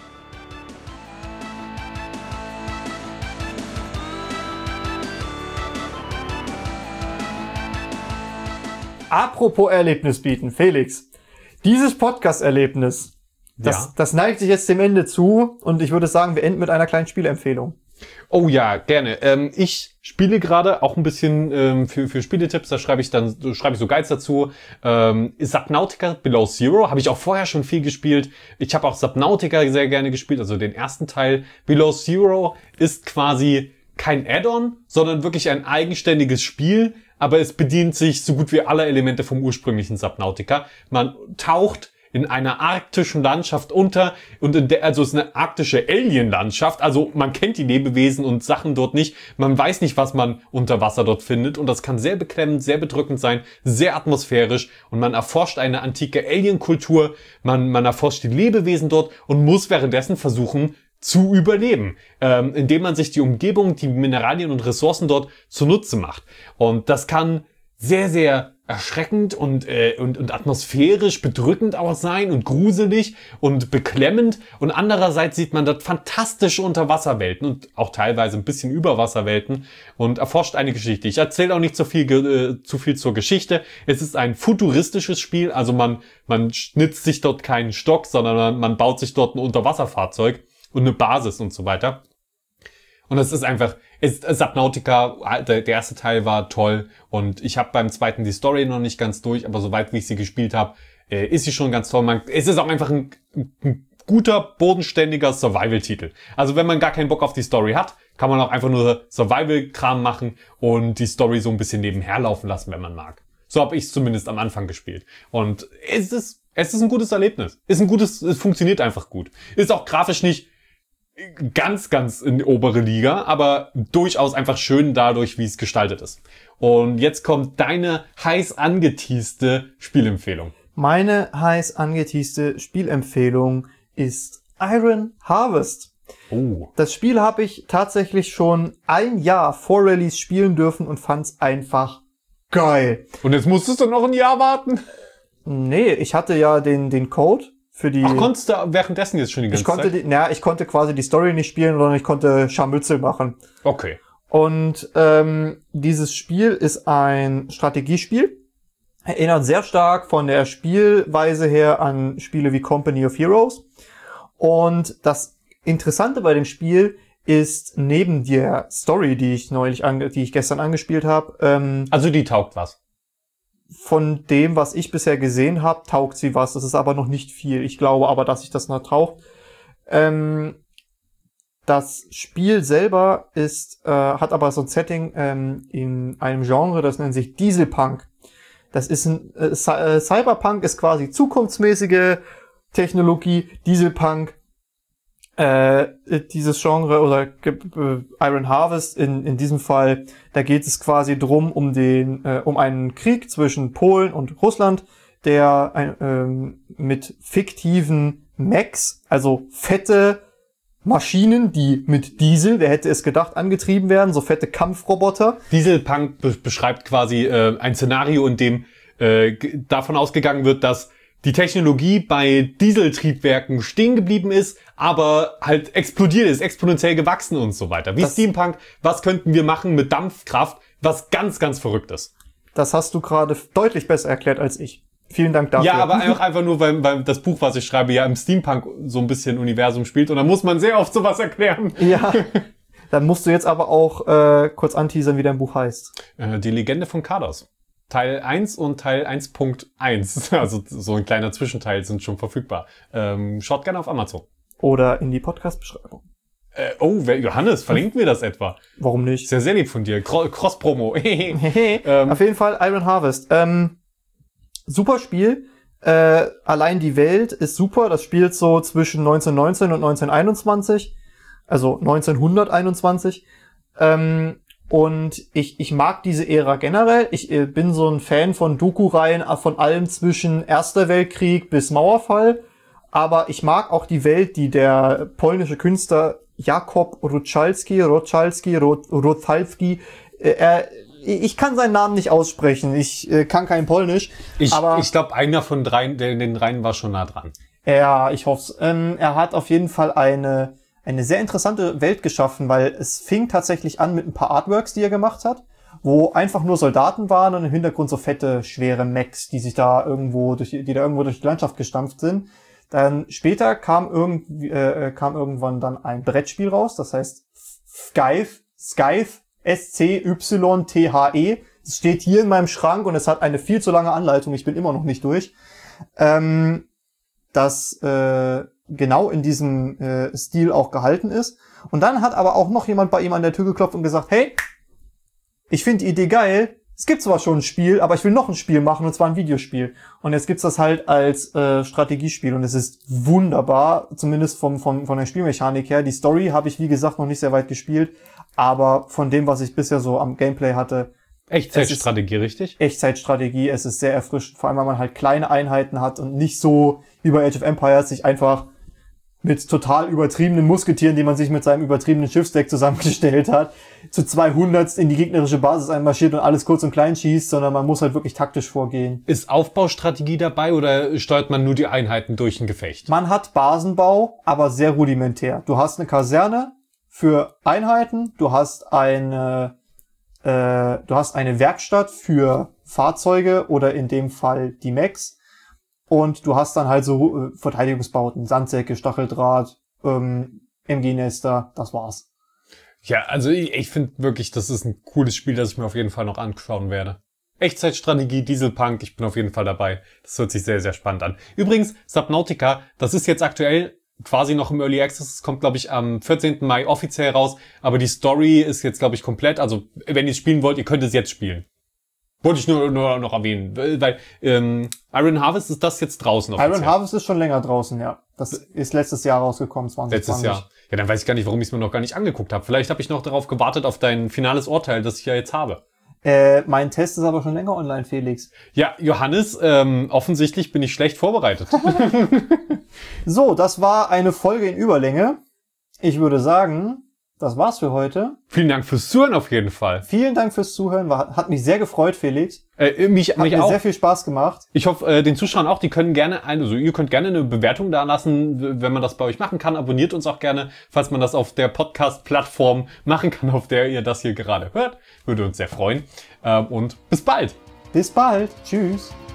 Apropos Erlebnis bieten, Felix. Dieses Podcast-Erlebnis, das neigt sich jetzt dem Ende zu und ich würde sagen, wir enden mit einer kleinen Spielempfehlung. Oh ja, gerne. Ich spiele gerade auch ein bisschen für Spieletipps, da schreibe ich so Guides dazu. Subnautica Below Zero habe ich auch vorher schon viel gespielt. Ich habe auch Subnautica sehr gerne gespielt, also den ersten Teil. Below Zero ist quasi kein Add-on, sondern wirklich ein eigenständiges Spiel, aber es bedient sich so gut wie alle Elemente vom ursprünglichen Subnautica. Man taucht in einer arktischen Landschaft unter und also es ist eine arktische Alien-Landschaft, also man kennt die Lebewesen und Sachen dort nicht, man weiß nicht, was man unter Wasser dort findet und das kann sehr beklemmend, sehr bedrückend sein, sehr atmosphärisch und man erforscht eine antike Alien-Kultur, man erforscht die Lebewesen dort und muss währenddessen versuchen zu überleben, indem man sich die Umgebung, die Mineralien und Ressourcen dort zunutze macht. Und das kann sehr, sehr erschreckend und atmosphärisch bedrückend auch sein und gruselig und beklemmend. Und andererseits sieht man dort fantastische Unterwasserwelten und auch teilweise ein bisschen Überwasserwelten und erforscht eine Geschichte. Ich erzähle auch nicht zu viel zur Geschichte. Es ist ein futuristisches Spiel, also man schnitzt sich dort keinen Stock, sondern man baut sich dort ein Unterwasserfahrzeug und eine Basis und so weiter. Und es ist einfach, Subnautica, der erste Teil war toll und ich habe beim zweiten die Story noch nicht ganz durch, aber soweit wie ich sie gespielt habe, ist sie schon ganz toll. Es ist auch einfach ein guter, bodenständiger Survival-Titel. Also wenn man gar keinen Bock auf die Story hat, kann man auch einfach nur Survival-Kram machen und die Story so ein bisschen nebenher laufen lassen, wenn man mag. So habe ich es zumindest am Anfang gespielt. Und es ist ein gutes Erlebnis. Es funktioniert einfach gut. Ist auch grafisch nicht ganz in die obere Liga, aber durchaus einfach schön dadurch, wie es gestaltet ist. Und jetzt kommt deine heiß angeteaste Spielempfehlung. Meine heiß angeteaste Spielempfehlung ist Iron Harvest. Oh. Das Spiel habe ich tatsächlich schon ein Jahr vor Release spielen dürfen und fand's einfach geil. Und jetzt musstest du noch ein Jahr warten? Nee, ich hatte ja den Code für die... Ach, konntest du währenddessen jetzt schon die ganze Zeit? Ich konnte quasi die Story nicht spielen, sondern ich konnte Scharmützel machen. Okay. Und dieses Spiel ist ein Strategiespiel. Erinnert sehr stark von der Spielweise her an Spiele wie Company of Heroes. Und das Interessante bei dem Spiel ist neben der Story, die ich gestern angespielt habe, also die taugt was. Von dem, was ich bisher gesehen habe, taugt sie was. Das ist aber noch nicht viel. Ich glaube aber, dass sich das noch taugt. Das Spiel selber hat aber so ein Setting in einem Genre, das nennt sich Dieselpunk. Das ist Cyberpunk ist quasi zukunftsmäßige Technologie. Dieselpunk, dieses Genre oder Iron Harvest in diesem Fall, da geht es quasi drum um einen Krieg zwischen Polen und Russland, der mit fiktiven Mechs, also fette Maschinen, die mit Diesel, wer hätte es gedacht, angetrieben werden, so fette Kampfroboter. Dieselpunk beschreibt quasi ein Szenario, in dem davon ausgegangen wird, dass die Technologie bei Dieseltriebwerken stehen geblieben ist, aber halt explodiert ist, exponentiell gewachsen und so weiter. Wie Steampunk, was könnten wir machen mit Dampfkraft, was ganz verrückt ist. Das hast du gerade deutlich besser erklärt als ich. Vielen Dank dafür. Ja, aber einfach nur, weil das Buch, was ich schreibe, ja im Steampunk so ein bisschen Universum spielt und dann muss man sehr oft sowas erklären. Ja, dann musst du jetzt aber auch kurz anteasern, wie dein Buch heißt. Die Legende von Kados. Teil 1 und Teil 1.1, also so ein kleiner Zwischenteil sind schon verfügbar. Schaut gerne auf Amazon. Oder in die Podcast-Beschreibung. Johannes, verlinken wir das etwa? Warum nicht? Sehr lieb von dir. Cross-Promo. Auf jeden Fall Iron Harvest. Super Spiel. Allein die Welt ist super. Das spielt so zwischen 1919 und 1921. Also 1921. Und ich mag diese Ära generell. Ich bin so ein Fan von Doku-Reihen, von allem zwischen Erster Weltkrieg bis Mauerfall. Aber ich mag auch die Welt, die der polnische Künstler Jakob Ruchalski, ich kann seinen Namen nicht aussprechen. Ich kann kein Polnisch. Ich glaube, einer von den dreien war schon nah dran. Ja, ich hoffe es. Er hat auf jeden Fall eine sehr interessante Welt geschaffen, weil es fing tatsächlich an mit ein paar Artworks, die er gemacht hat, wo einfach nur Soldaten waren und im Hintergrund so fette, schwere Mechs, die da irgendwo durch die Landschaft gestampft sind. Dann später kam irgendwann dann ein Brettspiel raus, das heißt Scythe, S-C-Y-T-H-E. Es steht hier in meinem Schrank und es hat eine viel zu lange Anleitung, ich bin immer noch nicht durch. Das genau in diesem Stil auch gehalten ist. Und dann hat aber auch noch jemand bei ihm an der Tür geklopft und gesagt, hey, ich finde die Idee geil, es gibt zwar schon ein Spiel, aber ich will noch ein Spiel machen, und zwar ein Videospiel. Und jetzt gibt's das halt als Strategiespiel und es ist wunderbar, zumindest von der Spielmechanik her. Die Story habe ich, wie gesagt, noch nicht sehr weit gespielt, aber von dem, was ich bisher so am Gameplay hatte... Echtzeitstrategie, richtig? Echtzeitstrategie, es ist sehr erfrischend, vor allem, weil man halt kleine Einheiten hat und nicht so wie bei Age of Empires sich einfach mit total übertriebenen Musketieren, die man sich mit seinem übertriebenen Schiffsdeck zusammengestellt hat, zu 200 in die gegnerische Basis einmarschiert und alles kurz und klein schießt, sondern man muss halt wirklich taktisch vorgehen. Ist Aufbaustrategie dabei oder steuert man nur die Einheiten durch ein Gefecht? Man hat Basenbau, aber sehr rudimentär. Du hast eine Kaserne für Einheiten, du hast eine Werkstatt für Fahrzeuge oder in dem Fall die Mechs. Und du hast dann halt so Verteidigungsbauten, Sandsäcke, Stacheldraht, MG-Nester, das war's. Ja, also ich finde wirklich, das ist ein cooles Spiel, das ich mir auf jeden Fall noch anschauen werde. Echtzeitstrategie, Dieselpunk, ich bin auf jeden Fall dabei. Das hört sich sehr, sehr spannend an. Übrigens, Subnautica, das ist jetzt aktuell quasi noch im Early Access. Es kommt, glaube ich, am 14. Mai offiziell raus. Aber die Story ist jetzt, glaube ich, komplett. Also, wenn ihr es spielen wollt, ihr könnt es jetzt spielen. Wollte ich nur noch erwähnen. Weil Iron Harvest ist das jetzt draußen offiziell. Iron Harvest ist schon länger draußen, ja. Das ist letztes Jahr rausgekommen, 2020. Letztes Jahr. Ja, dann weiß ich gar nicht, warum ich es mir noch gar nicht angeguckt habe. Vielleicht habe ich noch darauf gewartet, auf dein finales Urteil, das ich ja jetzt habe. Mein Test ist aber schon länger online, Felix. Ja, Johannes, offensichtlich bin ich schlecht vorbereitet. So, das war eine Folge in Überlänge. Ich würde sagen, das war's für heute. Vielen Dank fürs Zuhören auf jeden Fall. Vielen Dank fürs Zuhören. Hat mich sehr gefreut, Felix. Mich Hat mir auch. sehr viel Spaß gemacht. Ich hoffe, den Zuschauern auch, die können gerne ihr könnt gerne eine Bewertung da lassen, wenn man das bei euch machen kann. Abonniert uns auch gerne, falls man das auf der Podcast-Plattform machen kann, auf der ihr das hier gerade hört. Würde uns sehr freuen. Und bis bald. Bis bald. Tschüss.